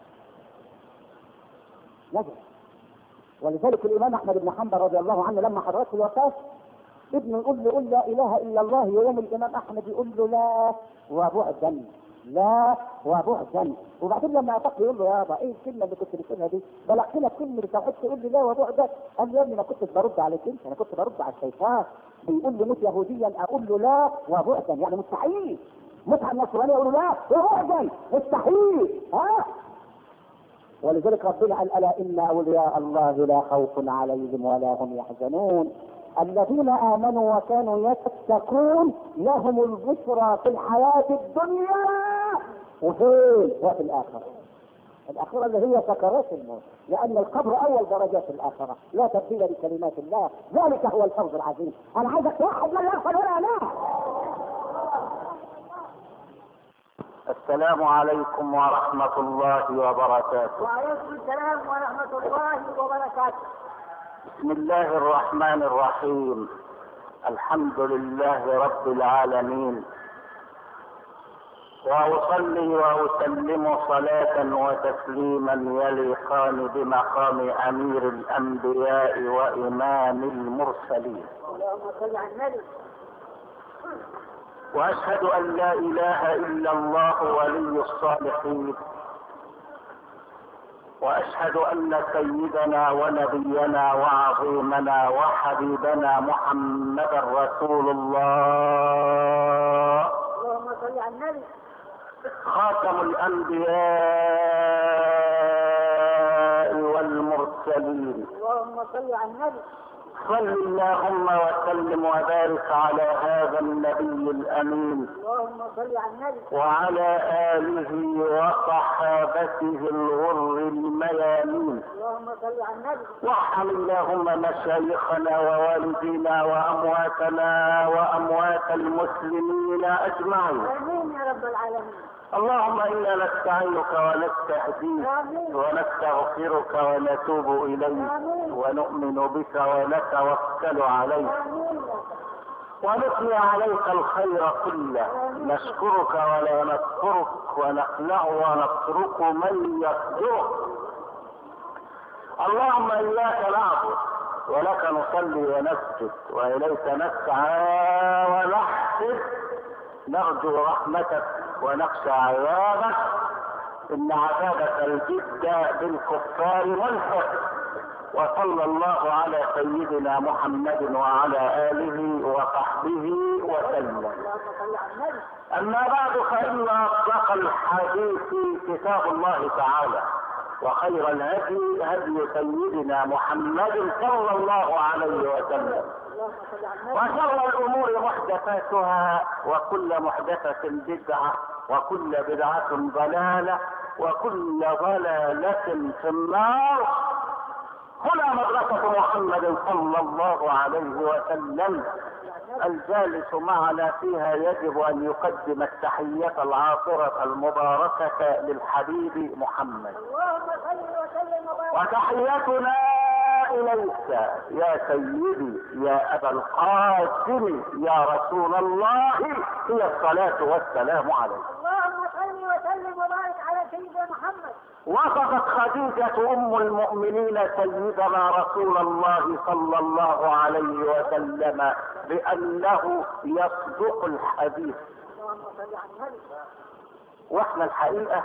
نجا. ولذلك الامام احمد بن حنبل رضي الله عنه لما حضرته الوفاه ابنه يقول له قل لا اله الا الله، يوم الامام احمد يقول له لا وبعدا لا وبعدا. وبعدين لما اعتقد يقول له يابا ايه الكلمه اللي كنت بتقولها دي؟ بلغت لك كلمه توحيد تقول لي لا وبعدا. قال له يا ابني ما كنتش برد عليك انت، انا كنت برد على الشيطان. بيقول لي مت يهوديا اقول له لا وبعدا يعني مستحيل. مت على النصرانيه اقول له لا وبعدا مستحيل. ها ولذلك ربنا قال الا ان اولياء الله لا خوف عليهم ولا هم يحزنون الذين امنوا وكانوا يتقون لهم البشرى في الحياه الدنيا وفين وفي الاخره. الاخره اللي هي سكرات الموت، لان القبر اول درجات الاخره، لا تبديل لكلمات الله، ذلك هو الفوز العظيم. انا عايزك توحد من يغفر ولا لا. السلام عليكم ورحمة الله وبركاته. وعليكم السلام ورحمه الله وبركاته. بسم الله الرحمن الرحيم. الحمد لله رب العالمين، وأصلي وأسلم صلاة وتسليما يليقان بمقام أمير الأنبياء وإمام المرسلين. اللهم صل على النبي. وأشهد أن لا إله إلا الله ولي الصالحين، وأشهد أن سيدنا ونبينا وعظيمنا وحبيبنا محمدا رسول الله. اللهم صل على النبي. خاتم الأنبياء والمرسلين. اللهم صل على النبي. صل اللهم وسلم وبارك على هذا النبي الأمين اللهم صل على النبي وعلى آله وصحابته الغر الميامين. اللهم صل على النبي. وارحم اللهم مشايخنا ووالدينا وأمواتنا وأموات المسلمين أجمعين. امين يا رب العالمين. اللهم إنا نستعينك ونستهديك آمين. ونستغفرك ونتوب إليك آمين. ونؤمن بك ونتوكل عليك امين. ونثني عليك الخير كله. نشكرك ولا نذكرك ونخلع ونترك من يصدرك. اللهم إياك نعبد ولك نصلي ونسجد وإليك نسعى ونحسد، نرجو رحمتك ونخشى عذابك، إن عذابك الجد بالكفار ملحق. وصلى الله على سيدنا محمد وعلى آله وصحبه وسلم. اللهم صل على النبي. أما بعد، فإن أصدق الحديث كتاب الله تعالى، وخير الهدي هدي سيدنا محمد صلى الله عليه وسلم، اللهم صل على النبي. وشر الأمور محدثاتها، وكل محدثة بدعة، وكل بدعة ضلالة، وكل ضلالة في النار. هنا مدرسة محمد صلى الله عليه وسلم، الجالس معنا فيها يجب أن يقدم التحية العاطرة المباركة للحبيب محمد. اللهم صل وسلم وبارك. وتحيتنا إليك يا سيدي يا أبا القاسم يا رسول الله هي الصلاة والسلام عليك. اللهم صل وسلم وبارك على سيدنا محمد. وصفت خديجة أم المؤمنين سيدنا رسول الله صلى الله عليه وسلم بأنه يصدق الحديث. اللهم صل على النبي. واحنا الحقيقة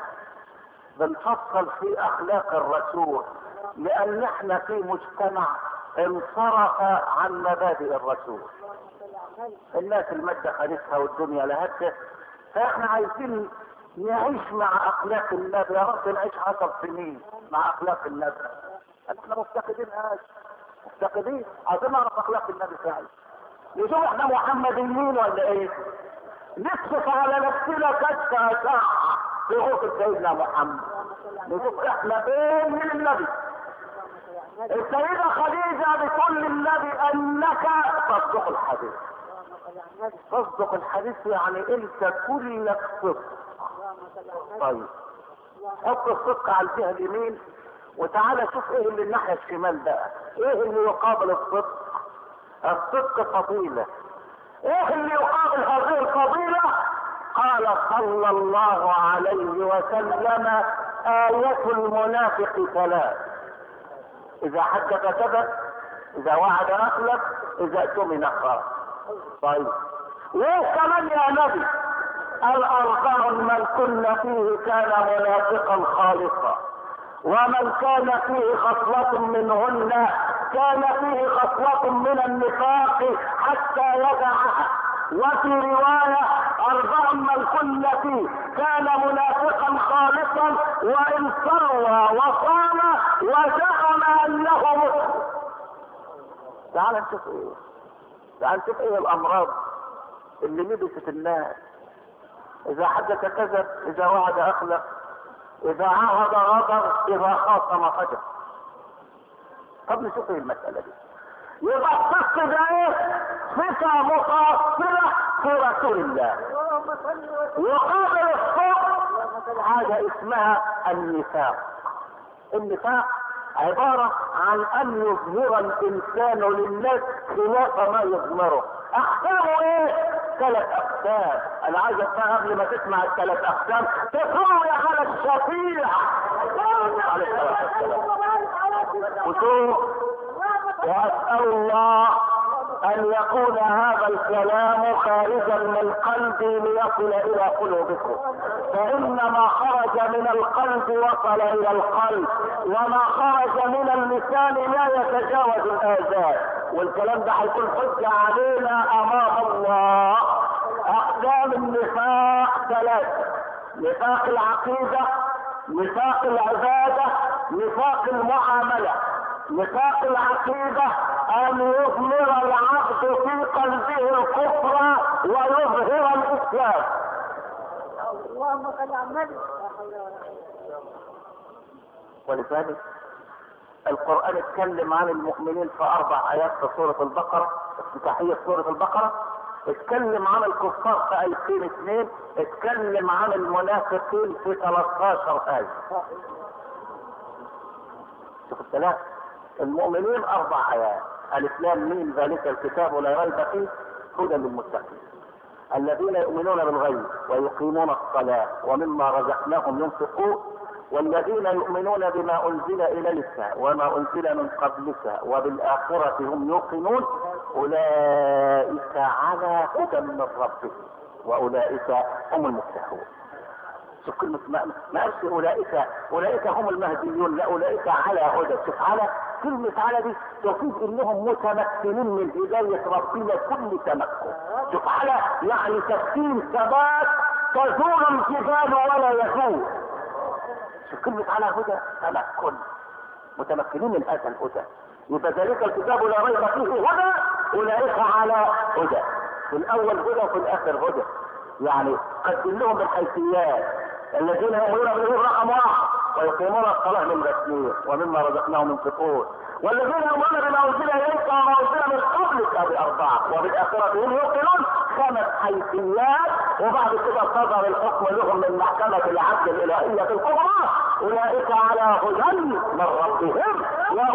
بنفصل في أخلاق الرسول، لأن احنا في مجتمع انصرف عن مبادئ الرسول. اللهم صل على النبي. الناس المادة خدتها والدنيا لهتها، فاحنا عايزين نعيش مع اخلاق النبي. يا رب نعيش عشر سنين مع اخلاق النبي. احنا مفتقدين ايش؟ مفتقدين عايزين نعرف اخلاق النبي فعلا. نشوف احنا محمديين ولا ايه؟ نكشف على نفسنا كشف ساعة في غرفة سيدنا محمد، نشوف احنا فين من النبي. السيدة خديجة بتقول للنبي انك تصدق الحديث. تصدق الحديث يعني انت كلك صدق. طيب حط الصدق على الجهة اليمين، وتعالى شوف ايه اللي الناحية الشمال بقى. ايه اللي يقابل الصدق؟ الصدق فضيلة. ايه اللي يقابل هذه الفضيلة؟ قال صلى الله عليه وسلم آية المنافق ثلاث: اذا حدث كذب، اذا وعد اخلف، اذا اؤتمن خان. طيب وايه كمان يا نبي؟ الاربع من كن فيه كان منافقا خالصا، ومن كان فيه خصلة منهن كان فيه خصلة من النفاق حتى يدعها. وفي رواية: أربع من كن فيه كان منافقا خالصا وان صلى وصام وزعم انه مسلم. تعال نشوف ايه تعال نشوف ايه الامراض اللي لبست الناس. اذا حدث كذب، اذا وعد اخلف، اذا عهد غدر، اذا خاصم فجر. طب نشوف ايه المسألة دي. يبقى الصدق ده ايه؟ صفة مفاصلة في رسول الله. وقابل الصدق حاجة اسمها النفاق. النفاق عبارة عن ان يظهر الانسان للناس خلاف ما يضمره. احكامه ايه؟ ثلاث اقسام. انا عايز افهم قبل ما تسمع الثلاث اقسام تصلي على الشفيع عليه الصلاه والسلام. وشوف، واسال الله ان يكون هذا الكلام خارجا من قلبي ليصل الى قلوبكم، فان ما خرج من القلب وصل الى القلب، وما خرج من اللسان لا يتجاوز الاذان، والكلام ده هيكون حجه علينا امام الله. اقسام النفاق ثلاثه: نفاق العقيده، نفاق العباده، نفاق المعامله. نفاق العقيده ان يضمر العبد في قلبه الكفر ويظهر الاسلام. اللهم صل على النبي. ولذلك القرآن اتكلم عن المؤمنين في اربع ايات في سورة البقرة، افتتاحية سورة البقرة. اتكلم عن الكفار في ايتين اثنين، اتكلم عن المنافقين في ثلاثة عشر آية. شوف الثلاث. المؤمنين اربع ايات: الف لام ميم ذلك الكتاب لا ريب فيه هدى للمتقين الذين يؤمنون بالغيب ويقيمون الصلاة ومما رزقناهم ينفقون والذين يؤمنون بما انزل اليك وما انزل من قبلك وبالاخرة هم يوقنون اولئك على هدى من ربهم واولئك هم المفلحون. شوف كلمة ما ما قالش اولئك اولئك هم المهديون، لا، اولئك على هدى. شوف على، كلمة على دي تفيد انهم متمكنين من هداية ربنا كل تمكن. شوف على يعني تسكين ثبات تزول الجبال ولا يزول. شوف كلمة على هدى تمكن، متمكنين من هذا الهدى. يبقى ذلك الكتاب لا ريب فيه هدى اولئك على هدى. في الاول هدى وفي الاخر هدى. يعني قدم لهم بالحيثيات: الذين يؤمنون بالغيب رقم واحد ويقيمون الصلاة من رسمية ومما رزقناهم ينفقون والذين يؤمنون بما انزل اليك وما انزل من قبلك باربعة وبالاخرة هم يوقنون. خمس حيثيات، وبعد كده صدر الحكم لهم من محكمة العدل الالهية الكبرى: اولئك على هدى من ربهم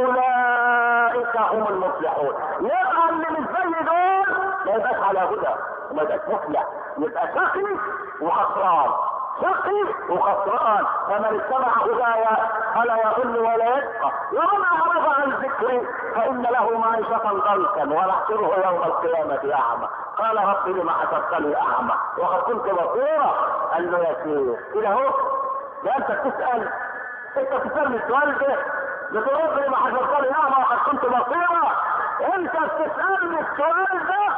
واولئك هم المفلحون. يبقى اللي مش زي دول ما يبقاش على هدى وما يبقاش مفلح، يبقى شقي وخسران، شقي وخسران. فمن اتبع هدايا فلا يضل ولا يشقى ومن اعرض عن ذكري فان له معيشة ضنكا ونحشره يوم القيامة اعمى. قال رب لما حشرتني اعمى وقد كنت بصيرا. قال له يا شيخ كده اهو، ده انت بتسال انت بتسال السؤال ده بتقول رب لما حشرتني اعمى وقد كنت بصيرا، انت بتسالني السؤال ده.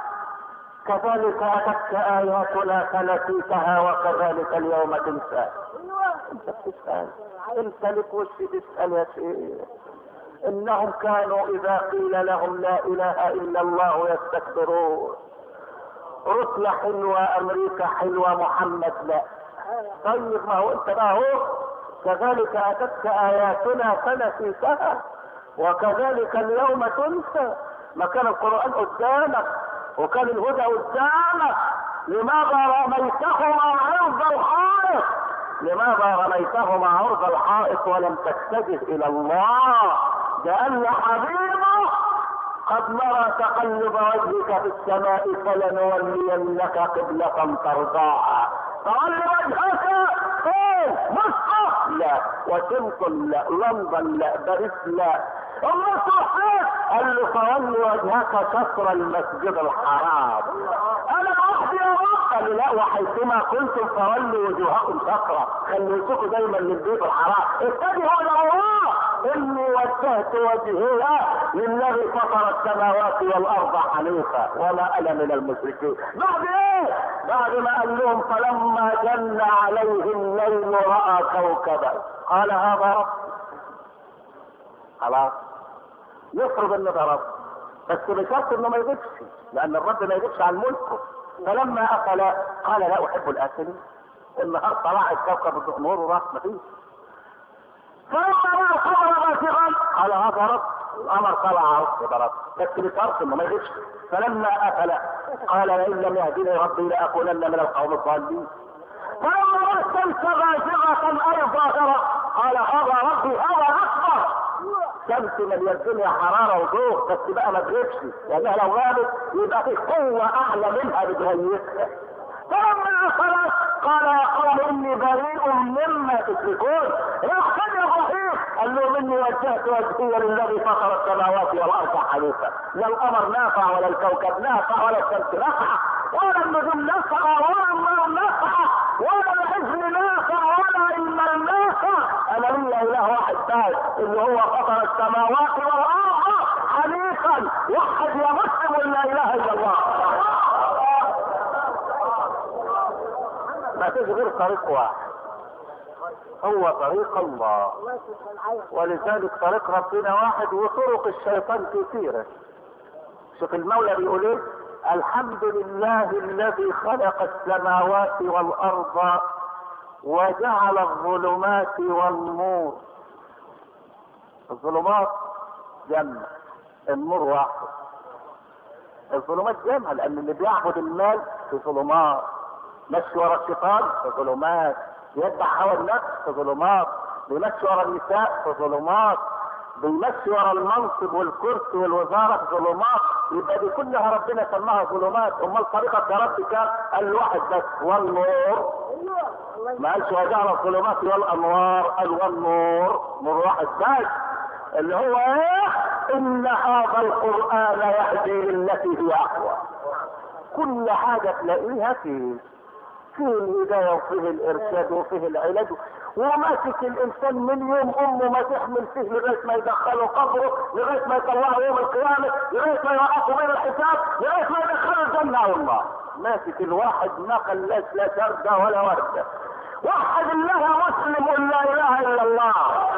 كذلك اتتك اياتنا فنسيتها وكذلك اليوم تنسى. انت بتسال، انت لك وش تسال يا شيخ. انهم كانوا اذا قيل لهم لا اله الا الله يستكبرون. روسيا حلوه، امريكا حلوه، محمد لا. طيب ما هو انت بقى اهو، كذلك اتتك اياتنا فنسيتها وكذلك اليوم تنسى. ما كان القرآن قدامك وكان الهدى قدامك، لماذا رميتهما عرض الحائط؟ لماذا رميتهما عرض الحائط ولم تتجه الى الله؟ لان حبيبه قد نرى تقلب وجهك في السماء فلنولينك قبلة ترضاها. فقال وجهك فين؟ مصر لا، واشنطن لا، لندن لا، باريس لا. الرسول قال له فولي وجهك شطر المسجد الحرام. انا وحدي يا رب؟ قال لا، وحيثما كنتم فولوا وجوهكم شطرا. خلوا وجهكم دايما للبيت الحرام. اتجهوا الى الله. اني وجهت وجهي للذي فطر السماوات والارض حنيفا وما انا من المشركين. بعد ايه؟ بعد ما قال لهم فلما جن عليه الليل راى كوكبا قال هذا رب. خلاص يفرض ان ده رب، بس بشرط انه ما يغيبش، لان الرب ما يغيبش عن ملكه. فلما اكل قال لا احب الاكلين. النهار طلع الكوكب نور وراس ما فيه. فلما راى القمر بازغا قال هذا رب. القمر طلع يبقى رب، بس بشرط انه ما يغيبش. فلما اكل قال لئن لم يهدني ربي لاكونن من القوم الضالين. فلما راى الشمس بازغه اي ظاهره قال هذا ربي هذا اكبر. شمس من الدنيا حراره وضوء، بس بقى ما تغيبش، لانها لو غابت يبقى في قوه اعلى منها بتهيئها. فلما خلص قال يا قوم اني بريء مما تشركون. احسن يا ابراهيم قال له مني وجهت وجهي للذي فطر السماوات والارض حنيفا. لا القمر نافع ولا الكوكب نافع ولا الشمس نافعه ولا النجوم نافعه ولا النار نافعه ولا الحزن نافع ولا المال نافع. انا لي اله واحد بس اللي هو فطر السماوات والارض حنيفا. وحد يا مسلم لا اله الا الله. ما فيش غير طريق واحد هو طريق الله، ولذلك طريق ربنا واحد وطرق الشيطان كثيرة. شوف المولى بيقول ايه؟ الحمد لله الذي خلق السماوات والارض وجعل الظلمات والنور. الظلمات جمع، النور واحد. الظلمات جمع لان اللي بيعبد المال في ظلمات، مشي ورا الشيطان في ظلمات، يتبع هوى النفس في ظلمات، بيمشي ورا النساء في ظلمات، بيمشي ورا المنصب والكرسي والوزاره في ظلمات. يبقى دي كلها ربنا سماها ظلمات. امال طريقه يا رب كان قال الواحد بس والنور، ما قالش وجعل الظلمات والانوار، قال والنور، نور واحد بس اللي هو ايه؟ ان هذا القران يهدي للتي هي اقوى. كل حاجه تلاقيها فيه، فيه الهدايه وفيه الارشاد وفيه العلاج. وماسك الانسان من يوم امه ما تحمل فيه لغايه ما يدخله قبره، لغايه ما يطلعه يوم القيامه، لغايه ما يوقفه بين الحساب، لغايه ما يدخله الجنه والله. ماسك الواحد ما خلاش لا شرده ولا ورده. وحد الله مسلم لا اله الا الله.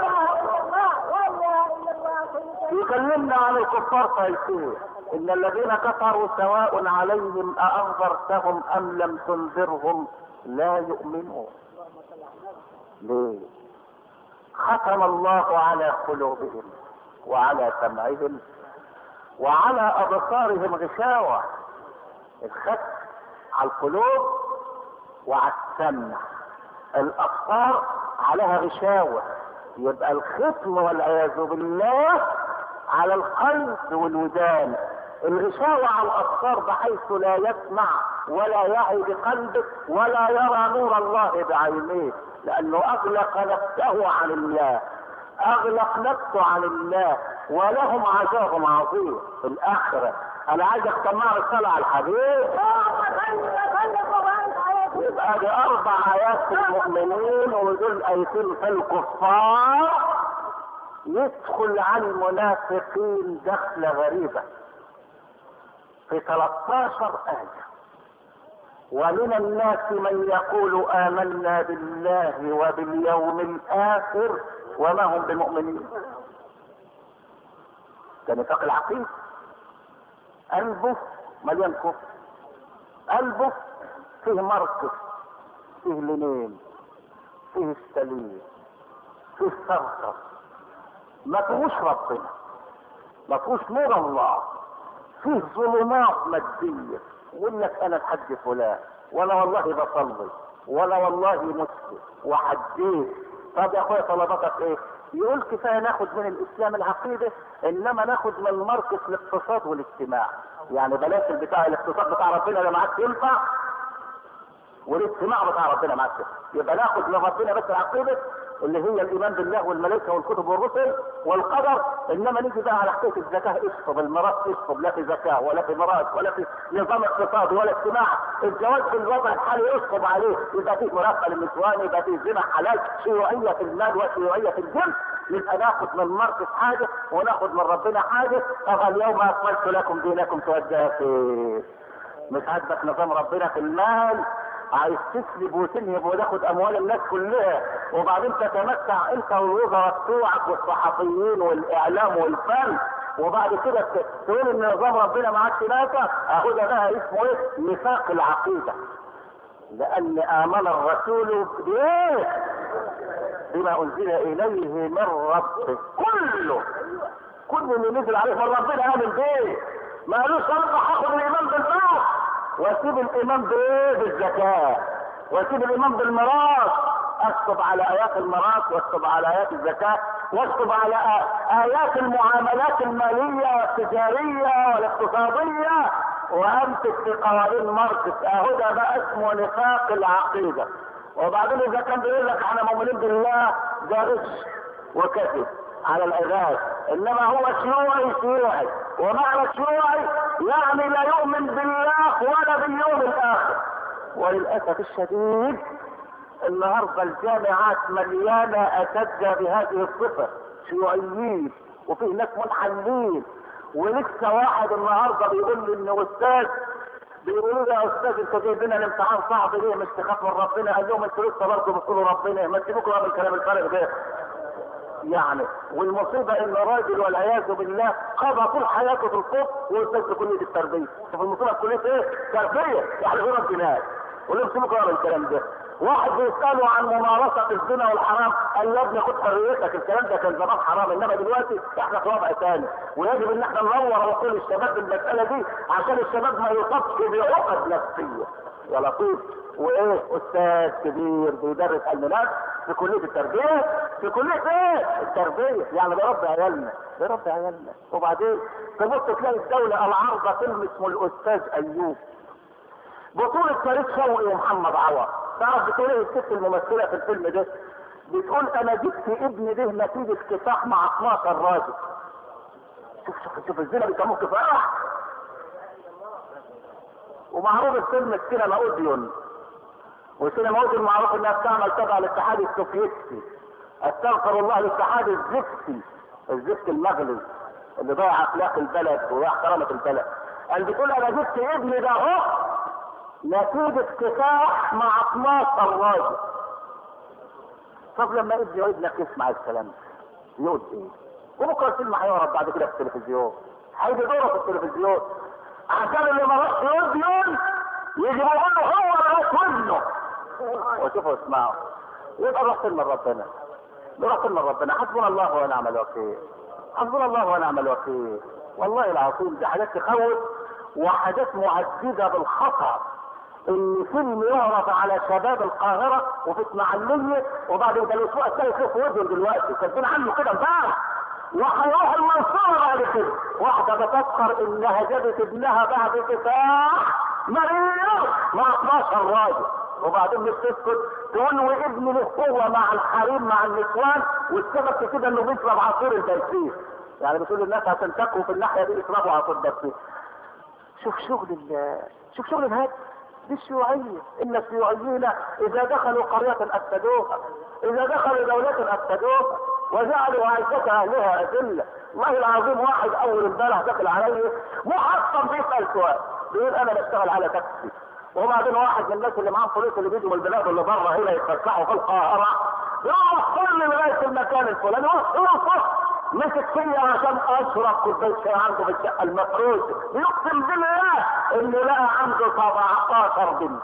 يكلمنا عن الكفار فيقول ان الذين كفروا سواء عليهم اانذرتهم ام لم تنذرهم لا يؤمنون. ليه؟ ختم الله على قلوبهم وعلى سمعهم وعلى ابصارهم غشاوة. الختم على القلوب وعلى السمع. الابصار عليها غشاوة، يبقى الختم والعياذ بالله على القلب والودان. الغشاوة على الابصار بحيث لا يسمع ولا يعي بقلبه ولا يرى نور الله بعينيه، لانه اغلق نفسه عن الله، اغلق نفسه عن الله، ولهم عذاب عظيم في الاخره. انا عايز اختم مع الصلاه على الحبيب. يبقى دي اربع ايات في المؤمنين ودول ايتين في الكفار. يدخل على المنافقين دخله غريبه في ثلاثة عشر آية. ومن الناس من يقول آمنا بالله وباليوم الآخر وما هم بمؤمنين. ده نفاق العقيدة. قلبه مليان كفر، قلبه فيه مركز، فيه لنين، فيه السليم، فيه السرقة، ما فيهوش ربنا، ما فيهوش نور الله، فيه ظلمات مادية. يقول لك انا الحج فلان وانا والله بصلي وانا والله مسلم وحجيت. طب يا اخويا طلباتك ايه؟ يقول كفايه ناخد من الاسلام العقيده، انما ناخد من مركز الاقتصاد والاجتماع. يعني بلاش البتاع الاقتصاد بتاع ربنا ده معاك ينفع، والاجتماع بتاع ربنا معاك ينفع. يبقى ناخد من ربنا بس العقيده اللي هي الايمان بالله والملائكه والكتب والرسل والقدر. انما نيجي بقى على حكايه الزكاه، اشطب الميراث، اشطب، لا في زكاه ولا في ميراث ولا في نظام اقتصادي ولا اجتماع. الجواز في الوضع الحالي اشطب عليه، يبقى فيه مرافقه للنسوان، يبقى فيه زنا حلال، شيوعيه في المال وشيوعيه في الجنس. يبقى ناخد من مركز حاجه وناخد من ربنا حاجه. طب اليوم اكملت لكم دينكم توجه في مش عاجبك نظام ربنا في المال، عايز تسلب وتنهب وتاخد اموال الناس كلها، وبعدين تتمتع انت والوزراء بتوعك والصحفيين والاعلام والفن، وبعد كده تقول ان نظام ربنا ما عادش نافع. اهو ده بقى اسمه ايه؟ نفاق العقيده. لان امن الرسول بايه؟ بما انزل اليه من ربه كله. كل اللي نزل عليه من ربنا امن بايه؟ ما قالوش انا هاخد الايمان بالبعض واسيب الايمان بايه؟ بالزكاه، واسيب الايمان بالميراث، اكتب على ايات الميراث واكتب على ايات الزكاه واكتب على ايات المعاملات الماليه والتجاريه والاقتصاديه، وامسك في قوانين ماركس. اهو ده بقى اسمه نفاق العقيده. وبعدين اذا كان بيقول لك احنا مؤمنين بالله، ده غش وكذب على العباد. انما هو شيوعي شيوعي، ومعنى شيوعي يعني لا يؤمن بالله ولا باليوم الاخر. وللاسف الشديد النهارده الجامعات مليانه اساتذه بهذه الصفه، شيوعيين، وفي ناس منحلين. ولسه واحد النهارده بيقول لي ان استاذ، بيقولوا لي يا استاذ انت جايب لنا الامتحان صعب ليه؟ مش تخاف من ربنا؟ قال لهم انتوا لسه برضه بتقولوا ربنا، ما تسيبوكم من الكلام الفارغ ده. يعني والمصيبه ان راجل والعياذ بالله قضى طول حياته في الطب واستاذ في كليه التربيه. شوف المصيبه في كليه ايه؟ تربيه، يعني غير الجنايه. ولهم سيبوكم من الكلام ده. واحد بيسأله عن ممارسة الزنا والحرام، قال يا ابني خد حريتك، الكلام ده كان زمان حرام، انما دلوقتي احنا في وضع ثاني، ويجب ان احنا ننور عقول الشباب بالمسألة دي عشان الشباب ما يصابش بعقد نفسية. يا لطيف. وايه؟ استاذ كبير بيدرس علم نفس في كلية التربية، في كلية ايه؟ التربية، يعني بيربي عيالنا، بيربي عيالنا. وبعدين تبص تلاقي الدولة العارضة فيلم اسمه الاستاذ ايوب، بطولة فريد شوقي ومحمد عوض. تعرف بتقول ايه الست الممثلة في الفيلم ده؟ بتقول انا جبت ابني ده نتيجة كفاح مع اتناشر راجل. شوف شوف شوف الزنا بيسموه كفاح. ومعروف الفيلم السينما اوديون، والسينما اوديون معروف انها بتعمل تبع الاتحاد السوفيتي. استغفر الله، الاتحاد الزفتي، الزفت المغلي اللي ضيع اخلاق البلد وضيع كرامة البلد. قال بتقول انا جبت ابني ده اهو نتيجة كفاح مع اتناشر راجل. طب لما ابني وابنك يسمع الكلام يقول ايه؟ وبكره الفيلم هيعرض بعد كده في التلفزيون، هيجي دوره في التلفزيون عشان اللي ما راحش يوديون يجيبوا له هو اللي راح ودنه. وشوفوا اسمعوا، يبقى نروح فيلم ربنا، نروح فيلم ربنا. حسبنا الله ونعم الوكيل، حسبنا الله ونعم الوكيل. والله العظيم دي حاجات تخوف وحاجات معززه بالخطر. ان فيلم يعرض على شباب القاهرة وفي اسماعيلية، وبعد كده الاسبوع الثاني في وجهه دلوقتي كاتبين عنه كده امبارح، وهيروح المنصورة بعد كده واحدة بتفكر انها جابت ابنها بعد كفاح مريض مع اتناشر راجل، وبعدين مش تسكت تقول وابني له هو مع الحريم مع النسوان، والسبب في كده انه بيشرب عصير البرسيم. يعني بتقول للناس عشان تكوا في الناحية دي يشربوا عصير برسيم. شوف شغل ال شوف شغل الهاد دي الشيوعية. ان الشيوعيين اذا دخلوا قرية افسدوها، اذا دخلوا دولة افسدوها وجعلوا عيشة اهلها اذلة. والله العظيم واحد اول امبارح دخل علي محصن بيسأل سؤال، بيقول انا بشتغل على تاكسي، وبعدين واحد من الناس اللي معاهم فلوس اللي بيجوا من البلاد اللي بره هنا يتفسحوا في القاهرة يوصل لي لغاية المكان الفلاني وصل مسك فيا عشان اشرب كوبايه شاي عنده في الشقه المفروشه، يقسم بالله انه لقى عنده سبعتاشر بنت،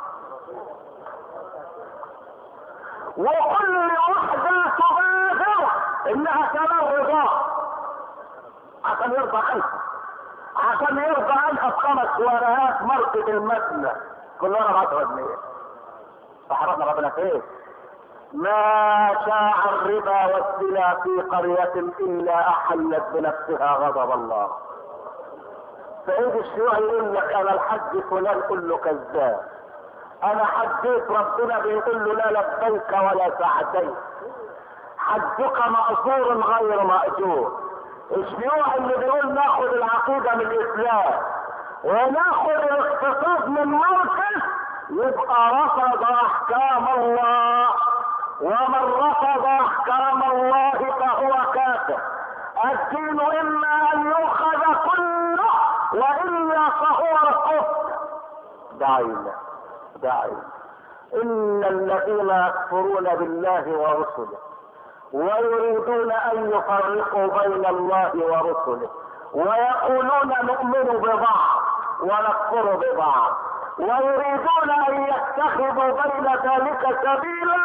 وكل واحده صغيره انها كمان رضاع عشان يرضى عنها، عشان يرضى عنها بخمس ورقات ماركه المبنى كل ورقه ب عشرة جنيه. فحرمنا ربنا فين؟ ما شاع الربا والزنا في قرية إلا أحلت بنفسها غضب الله. فإذا الشيوعي يقول لك أنا الحج فلان قل له كذاب، أنا حجيت ربنا بيقول له لا لبيك ولا سعديك، حجك مأجور غير مأجور. الشيوعي اللي بيقول ناخد العقيدة من الإسلام وناخد الاقتصاد من مركز يبقى رفض أحكام الله، ومن رفض احكام الله فهو كافر. الدين اما ان يؤخذ كله والا فهو الكفر. دعينا دعينا ان الذين يكفرون بالله ورسله ويريدون ان يفرقوا بين الله ورسله ويقولون نؤمن ببعض ونكفر ببعض ويريدون ان يتخذوا بين ذلك سبيلا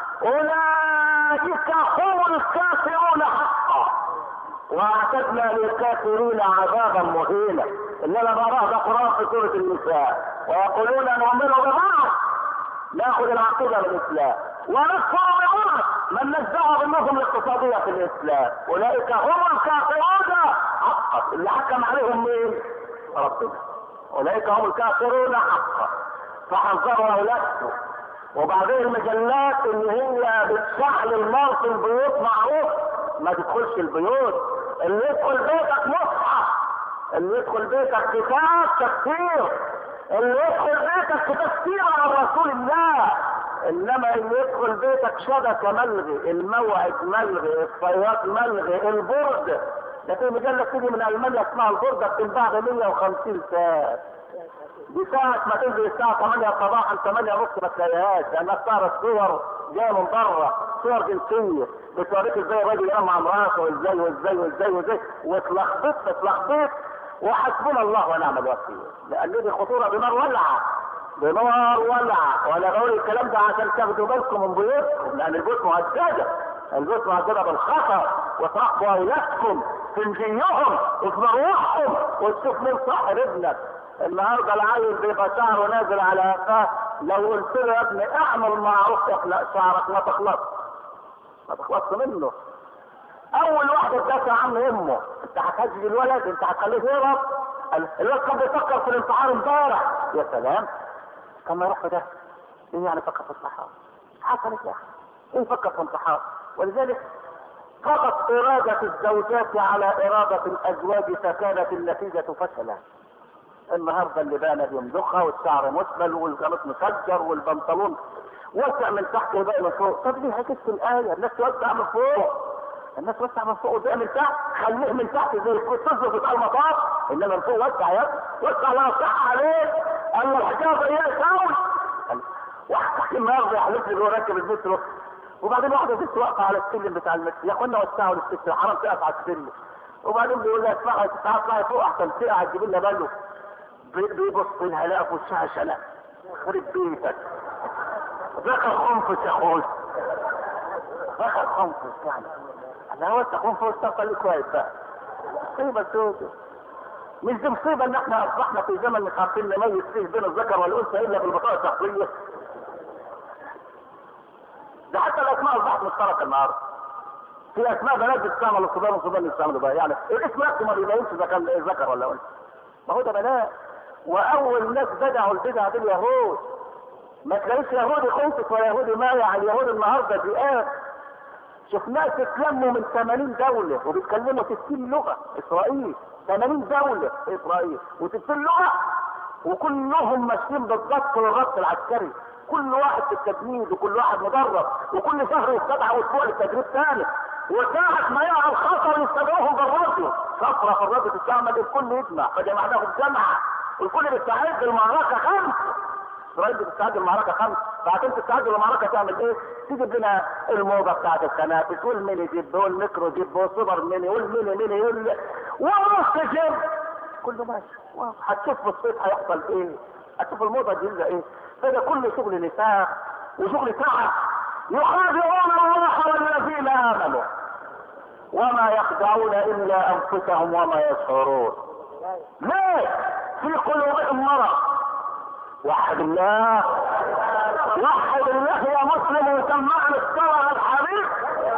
اولئك هم الكافرون حقا واعتدنا للكافرين عذابا مهينا. اللي انا بقراه ده قران في سوره النساء. ويقولون نؤمن ببعض ناخذ العقيده بالاسلام ونكفر ببعض من نزعه بالنظم الاقتصاديه في الاسلام اولئك هم الكافرون حقا. اللي حكم عليهم مين؟ ربنا. اولئك هم الكافرون حقا. فحذروا اولادكم. وبعدين المجلات اللي هي بتشعل النار في البيوت معروف ما تدخلش البيوت. اللي يدخل بيتك مصحف، اللي يدخل بيتك كتاب تفسير، اللي يدخل بيتك تفسير على رسول الله. انما اللي يدخل بيتك شبكه ملغي، الموعد ملغي، الصياد ملغي، البرد. ده في مجله تيجي من المانيا اسمها البرده بتنباع ب مية وخمسين ساعه. دي ساعة ما تنزل الساعة ثمانية صباحا ثمانية ونص ما تلاقيهاش لأنها صارت صور جاية من بره، صور جنسية بتوريك ازاي الراجل ينام مع مراته وازاي وازاي وازاي وازاي واتلخبطت اتلخبطت وحسبنا الله ونعم الوكيل. لأن دي خطورة بنار ولعة، بنار ولعة. وأنا بقول الكلام ده عشان تاخدوا بالكم من بيوتكم لأن البيوت مهددة، البيوت مهددة بالخطر. وتراقبوا أولادكم تنجيهم وتروحهم وتشوف مين صاحب ابنك. النهارده العيل بيبقى شعره نازل على قفاه، لو قلت له يا ابني اعمل معروف اخلق شعرك ما تخلص ما تخلصش منه. اول واحده تدافع عن امه، انت هتهجج الولد، انت هتخليه يهرب. الولد كان بيفكر في الانتحار امبارح. يا سلام كان ما يروح في ده. ايه يعني فكر في الانتحار؟ حصلت يا اخي ايه فكر في الانتحار؟ ولذلك قضت اراده الزوجات على اراده الازواج فكانت النتيجه فشلا. النهارده اللي بانه بيمضخها والشعر مسبل والقميص مسجر والبنطلون وسع من تحت وباقي من فوق. طب ليه هكذا الايه؟ الناس توسع من فوق، الناس توسع من فوق وباقي من تحت. خليه من تحت زي التصرف بتاع المطاف، انما من فوق وسع يا وسع لا صح عليك. اما الحجاب ايه ساوي؟ واحد تحت النهارده يحلف لي راكب المترو وبعدين واحده ست واقفه على السلم بتاع المترو. يا اخوانا وسعوا للست حرام تقف على السلم. وبعدين بيقول لها اسمعي تعالي اطلعي فوق احسن تقع تجيب لنا باله. بيبص لها لقى في وشها شلل. خرب بيتك ذكر خنفس يا اخوي، ذكر خنفس يعني. انا هو انت خنفس تقل كويس بقى. مصيبه سودة. مش دي مصيبه ان احنا اصبحنا في زمن مش عارفين نميز فيه بين الذكر والانثى الا بالبطاقه الشخصيه. ده حتى الاسماء اصبحت مشتركه النهارده. في اسماء بنات بتستعمل الصبيان والصبيان بيستعملوا بقى، يعني الاسم نفسه ما بيبينش اذا كان ذكر ولا انثى. ما هو ده بنات. واول ناس بدعوا البدعه دي اليهود. ما تلاقيش يهودي خنفس ولا يهودي مايع. اليهود النهارده ذئاب. شفناها تتلموا من ثمانين دوله وبيتكلموا ستين لغه. اسرائيل ثمانين دوله في اسرائيل وستين لغه وكلهم ماشيين بالضبط والربط العسكري. كل واحد في التجنيد وكل واحد مدرب وكل شهر يستدعى اسبوع للتدريب ثاني. وساعة ما يقع الخطر يستدعوهم بالراديو. صفرة في الراديو تستعمل الكل يجمع فجمعناهم جمعة. الكل بيستعد للمعركة خمس. اسرائيل بتستعد للمعركة خمس. بعدين تستعد للمعركة تعمل ايه؟ تجيب لنا الموضة بتاعت التنافس والميني جيب والميكرو جيب والسوبر ميني والميني ميني وال ونص جيب. كله ماشي. هتشوف في الصيف هيحصل ايه؟ هتشوف الموضة الجديدة ايه؟ فده كله شغل نفاق وشغل تعب. يخادعون الله والذين امنوا وما يخدعون الا انفسهم وما يشعرون. ليه؟ في قلوبهم مرض. وحد الله وحد الله يا مسلم وسمعنا الصلاة الحبيب.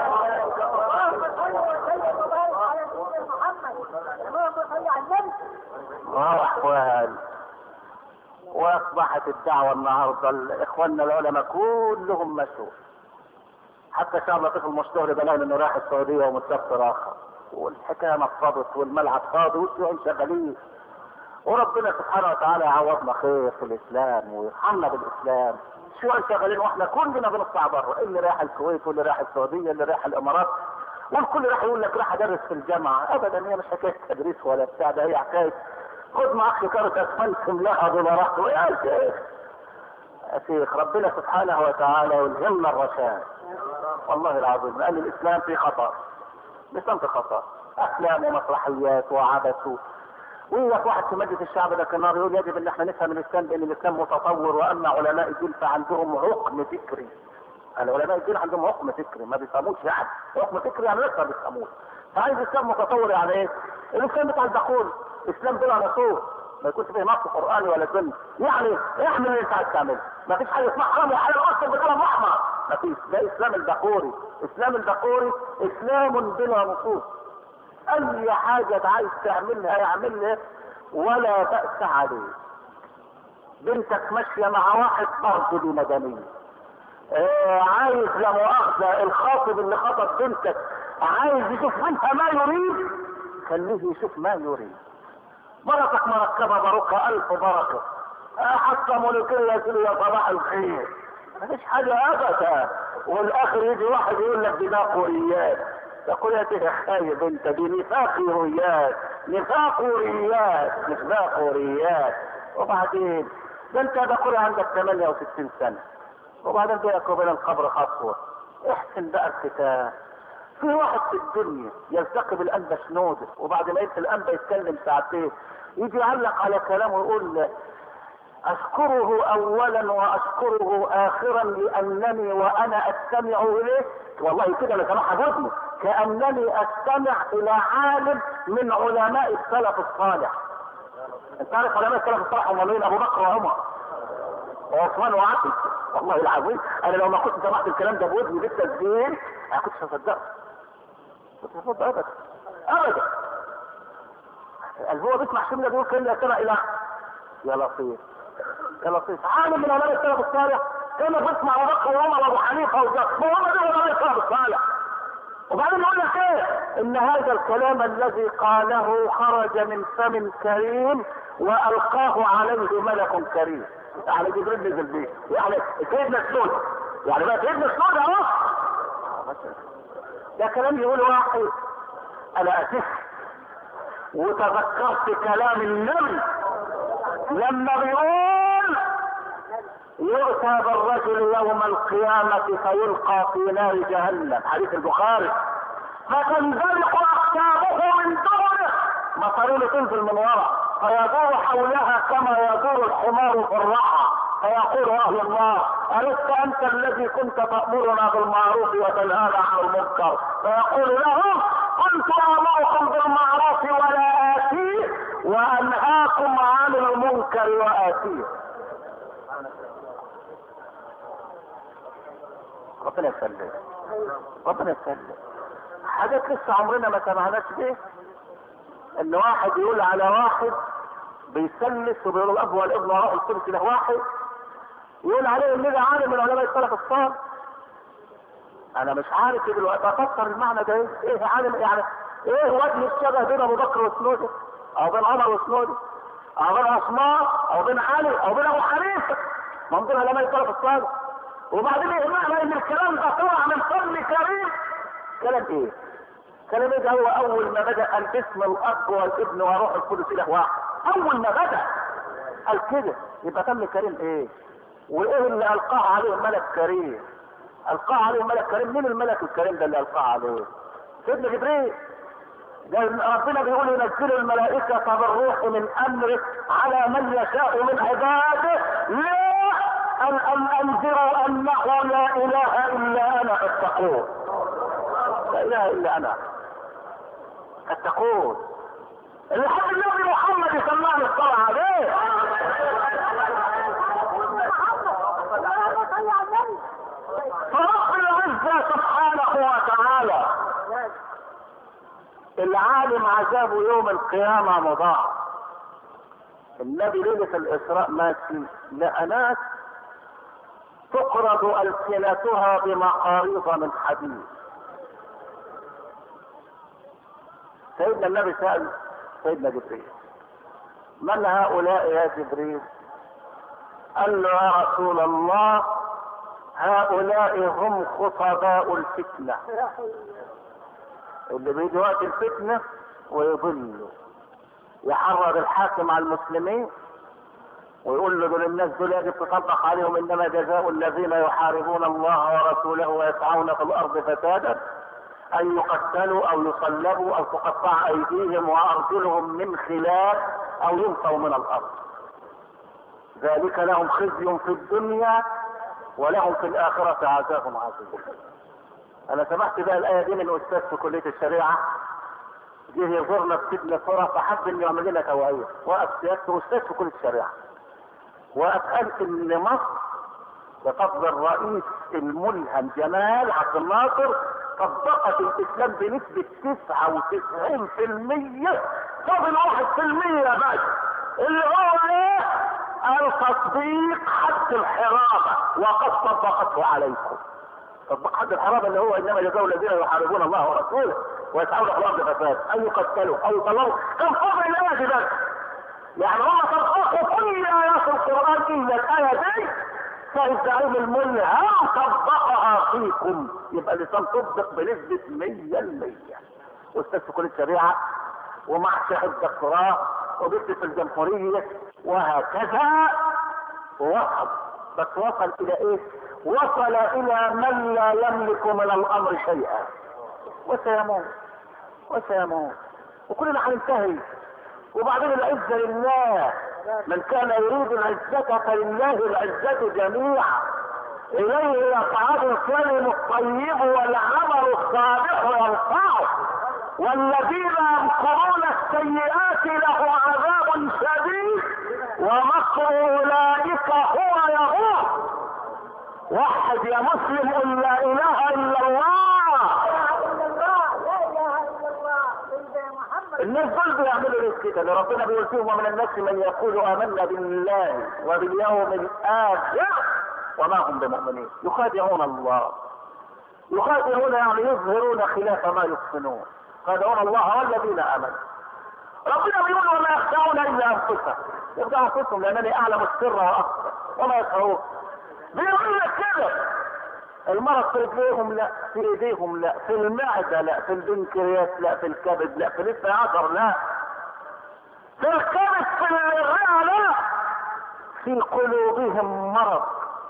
واحوال. واصبحت الدعوة النهاردة اخواننا العلماء كلهم مشوا. حتى شاب لطيف المشتهر بلاقي انه راح السعودية ومسافر اخر والحكاية نفضت والملعب فاضي والشيوعين شغالين. وربنا سبحانه وتعالى يعوضنا خير في الاسلام ويرحمنا بالاسلام. الشيوعين شغالين واحنا كلنا بنطلع بره. اللي راح الكويت واللي راح السعودية اللي راح الامارات والكل راح يقول لك راح ادرس في الجامعة. ابدا هي مش حكاية تدريس ولا بتاع، ده هي حكاية خد معك كارت اسفلت لها دولارات. ويا شيخ يا شيخ ربنا سبحانه وتعالى يلهمنا الرشاد والله العظيم، لان الاسلام فيه خطأ، الاسلام فيه خطأ، افلام ومسرحيات وعبث. ويقف واحد في مجلس الشعب ده كان يقول يجب ان احنا نفهم الاسلام بان الاسلام متطور، واما علماء الدين فعندهم عقم فكري. العلماء الدين عندهم عقم فكري، ما بيفهموش يعني، عقم فكري يعني لسه ما بيفهموش. فعايز الاسلام متطور يعني ايه؟ الاسلام بتاع الدخول، اسلام بلا نصوص، ما يكونش فيه نص قراني ولا سنه، يعني احمل اللي انت عايز تعمله، ما فيش حاجه اسمها حرام وحلال اصلا بكلام احمر، ما فيش. ده اسلام البخوري، اسلام البخوري اسلام بلا نصوص. اي حاجه عايز تعملها يعملها ولا بأس عليه. بنتك ماشيه مع واحد برضه دي مدنيه. آه عايز لا مؤاخذه الخاطب اللي خطب بنتك عايز يشوف منها ما يريد، خليه يشوف ما يريد. مرتك مركبه باروكه الف بركه، آه حتى ملوكيه يا صباح الخير، مفيش حاجه ابدا. والاخر يجي واحد يقول لك دي باقوريات، باقوريات ايه يا خايب انت؟ دي نفاقوريات، نفاقوريات مش باقوريات. وبعدين ده انت باقوري عندك ثمانية وستين سنه، وبعدين بينك وبين القبر خطوه. احسن بقى الختام. في واحد في الدنيا يلتقي بالانبا شنودة، وبعد ما يمشي الانبا يتكلم ساعتين يجي يعلق على كلامه ويقول اشكره اولا واشكره اخرا لانني وانا استمع اليه، والله كده انا سامعها بودني، كانني استمع الى عالم من علماء السلف الصالح. انت عارف علماء السلف الصالح هم مين؟ ابو بكر وعمر وعثمان وعلي. والله العظيم انا لو ما كنت سمعت الكلام ده بودني بالتسجيل انا كنتش هصدقه، كنت هصدق ابدا ابدا. هو بيسمع شمله بيقول كلمه سمع الى يا لطيف يا لطيف عالم من علماء السلف الصالح كان بيسمع ابو بكر وعمر وابو حنيفه وجابر، ما هم دول علماء السلف الصالح. وبعدين يقول لك ايه؟ ان هذا الكلام الذي قاله خرج من فم كريم والقاه عليه ملك كريم. يعني جبريل نزل بيه، يعني سيدنا سنود، يعني بقى سيدنا سنود اهو. ده كلام يقول واحد. انا اسف وتذكرت كلام النبي لما بيقول يؤتى بالرجل يوم القيامة فيلقى في نار جهنم، حديث البخاري، فتنزلق اقتابه من دبره، مصارينه تنزل من وراء، فيدور حولها كما يدور الحمار في الرحى، فيقول اهل النار ألست انت الذي كنت تأمرنا بالمعروف وتنهانا عن المنكر؟ فيقول لهم كنت امركم بالمعروف ولا اتيه وانهاكم عن المنكر واتيه. ربنا يسلم، ربنا يسلم. حاجات لسه عمرنا ما سمعناش بيه، ان واحد يقول على واحد بيسلس وبيقول الاب والابن وراء القدس له واحد، يقول عليه ان ده عالم من علماء السلف الصالح. انا مش عارف دلوقتي افسر المعنى ده ايه؟ ايه عالم يعني؟ ايه وجه الشبه بين ابو بكر وسنوده او بين عمر وسنوده او بين عثمان او بين علي او بين ابو حنيفه؟ ما هم دول علماء السلف الصالح. وبعدين ايه معنى ان الكلام ده طلع من فم كريم؟ كلام ايه؟ كلام ايه ده؟ هو اول ما بدا الاسم الاب والابن وروح القدس له واحد، اول ما بدا قال كده، يبقى فم كريم ايه؟ وايه اللي القاه عليه الملك كريم؟ القاه عليه الملك كريم. مين الملك الكريم ده اللي القاه عليه؟ سيدنا جبريل. ربنا بيقول ينزل الملائكة بالروح من امره على من يشاء من عباده لا ان ان انذروا انه لا اله الا انا فاتقون. لا اله الا انا فاتقون. اللي حب النبي محمد يسمعنا الصلاة عليه. فرب العزة سبحانه وتعالى العالم عذابه يوم القيامة مضاعف. النبي ليلة الإسراء ماشي لقى ناس تقرض ألسنتها بمقاريض من حديد. سيدنا النبي سأل سيدنا جبريل من هؤلاء يا جبريل؟ قال له يا رسول الله هؤلاء هم خطباء الفتنة، اللي بيجي وقت الفتنة ويضلوا، يحرض الحاكم على المسلمين ويقول له دول الناس دول يجب تطبق عليهم انما جزاء الذين يحاربون الله ورسوله ويسعون في الارض فسادا ان يقتلوا او يصلبوا او تقطع ايديهم وارجلهم من خلاف او ينفوا من الارض. ذلك لهم خزي في الدنيا ولهم في الاخرة عذاب عظيم. انا سمعت بقى الايه دي من استاذ في كلية الشريعة جه يزورنا في سجن صورة فحب انه يعمل لنا توعية. وقف سيادته استاذ في كلية الشريعة وقف قال ان مصر بفضل الرئيس الملهم جمال عبد الناصر طبقت الاسلام بنسبة تسعة وتسعين في المية فاضل واحد في المية بس اللي هو ايه؟ التطبيق حد الحرابة وقد طبقته عليكم. طبق حد الحرابة اللي هو انما جزاء الذين يحاربون الله ورسوله ويسعون في الارض فساد ان يقتلوا او يطلقوا. كم فضل الايه دي بس؟ يعني هم طبقوا كل ايات القران الا الايه دي فالزعيم الملهم طبقها فيكم. يبقى الاسلام طبق بنسبه مية بالمية. واستاذ في كليه الشريعه ومع شهاده الدكتوراه وبيكتب في الجمهوريه وهكذا وصل. بس وصل الى ايه؟ وصل الى من لا يملك من الامر شيئا وسيموت وسيموت وكلنا هننتهي. وبعدين العزة لله، من كان يريد العزة فلله العزة جميعا، اليه يصعد الكلم الطيب والعمل الصالح يرفعه، والذين يمكرون السيئات لهم عذاب شديد ومكر اولئك هو يغور. وحد يا مسلم قل لا اله الا الله. الناس دول بيعملوا ليه كده؟ اللي ربنا بيقول فيهم ومن الناس من يقول امنا بالله وباليوم الاخر وما هم بمؤمنين يخادعون الله. يخادعون يعني يظهرون خلاف ما يحسنون. يخادعون الله والذين امنوا. ربنا بيقول وما يخدعون الا انفسهم. يخدعوا انفسهم لانني اعلم السر واخفى وما يشعرون. بيقول لك كده المرض في رجليهم لا، في ايديهم لا، في المعده لا، في البنكرياس لا، في الكبد لا، في لسه عذر لا، في الكبد، في الرئه لا، في قلوبهم مرض،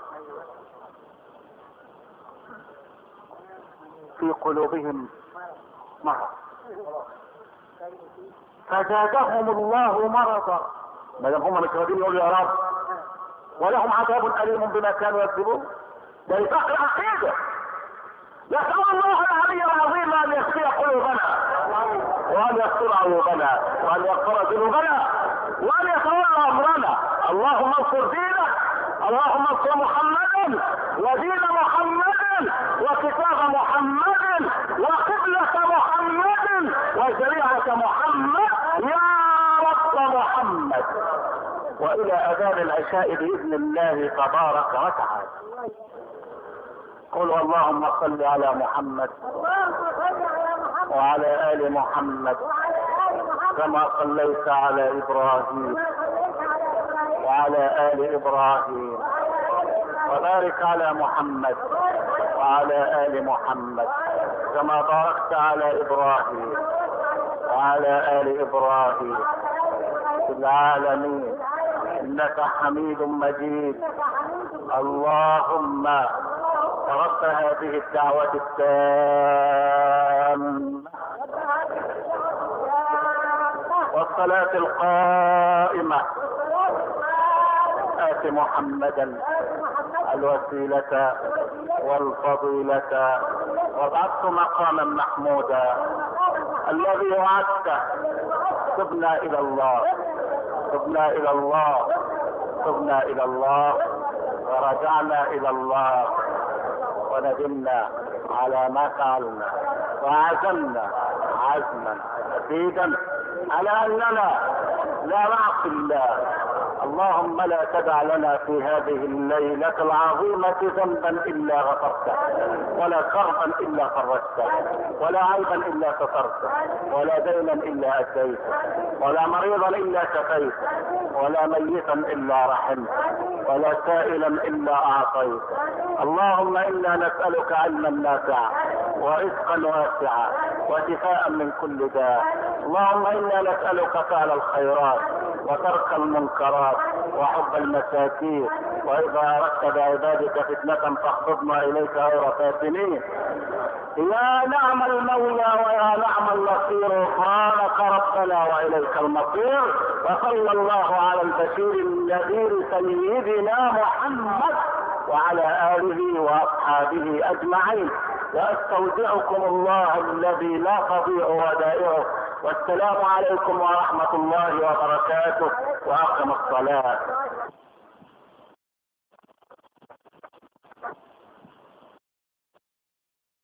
في قلوبهم مرض فزادهم الله مرضا. ما دام هم مش راضيين يقولوا يا رب ولهم عذاب اليم بما كانوا يكذبون. ده يفقر عقيده. نسأل الله العلي العظيم ان يشفي قلوبنا وان يستر عيوبنا وان يغفر ذنوبنا وان يتولى امرنا. اللهم انصر دينك، اللهم انصر محمدا ودين محمد وكتاب محمد وقبلة محمد وشريعة محمد يا رب محمد. والى اذان العشاء باذن الله تبارك وتعالى. قولوا اللهم صل على محمد وعلى ال محمد كما صليت على ابراهيم وعلى ال ابراهيم وبارك على محمد وعلى ال محمد كما باركت على ابراهيم وعلى ال ابراهيم في العالمين انك حميد مجيد. اللهم رب هذه الدعوة التامة والصلاة القائمة آت محمدا الوسيلة والفضيلة وابعثه مقاما محمودا الذي وعدته. تبنا إلى الله تبنا إلى الله تبنا إلى الله ورجعنا إلى الله وندمنا على ما فعلنا وعزمنا عزما اكيدا على اننا لا نعصي الله. اللهم لا تدع لنا في هذه الليلة العظيمة ذنبا الا غفرته ولا كربا الا فرجته ولا عيبا الا سترته ولا دينا الا اديته ولا مريضا الا شفيته ولا ميتا الا رحمته ولا سائلا الا اعطيته. اللهم انا نسألك علما نافعا ورزقا واسعا وشفاء من كل داء. اللهم انا نسألك فعل الخيرات وترك المنكرات وحب المساكين، واذا اردت بعبادك فتنة فاخفضنا اليك غير فاتنين. يا نعم المولى ويا نعم النصير، غفرانك ربنا واليك المصير. وصلى الله على البشير النذير سيدنا محمد وعلى اله واصحابه اجمعين. واستودعكم الله الذي لا تضيع ودائعه، والسلام عليكم ورحمة الله وبركاته، واقم الصلاة.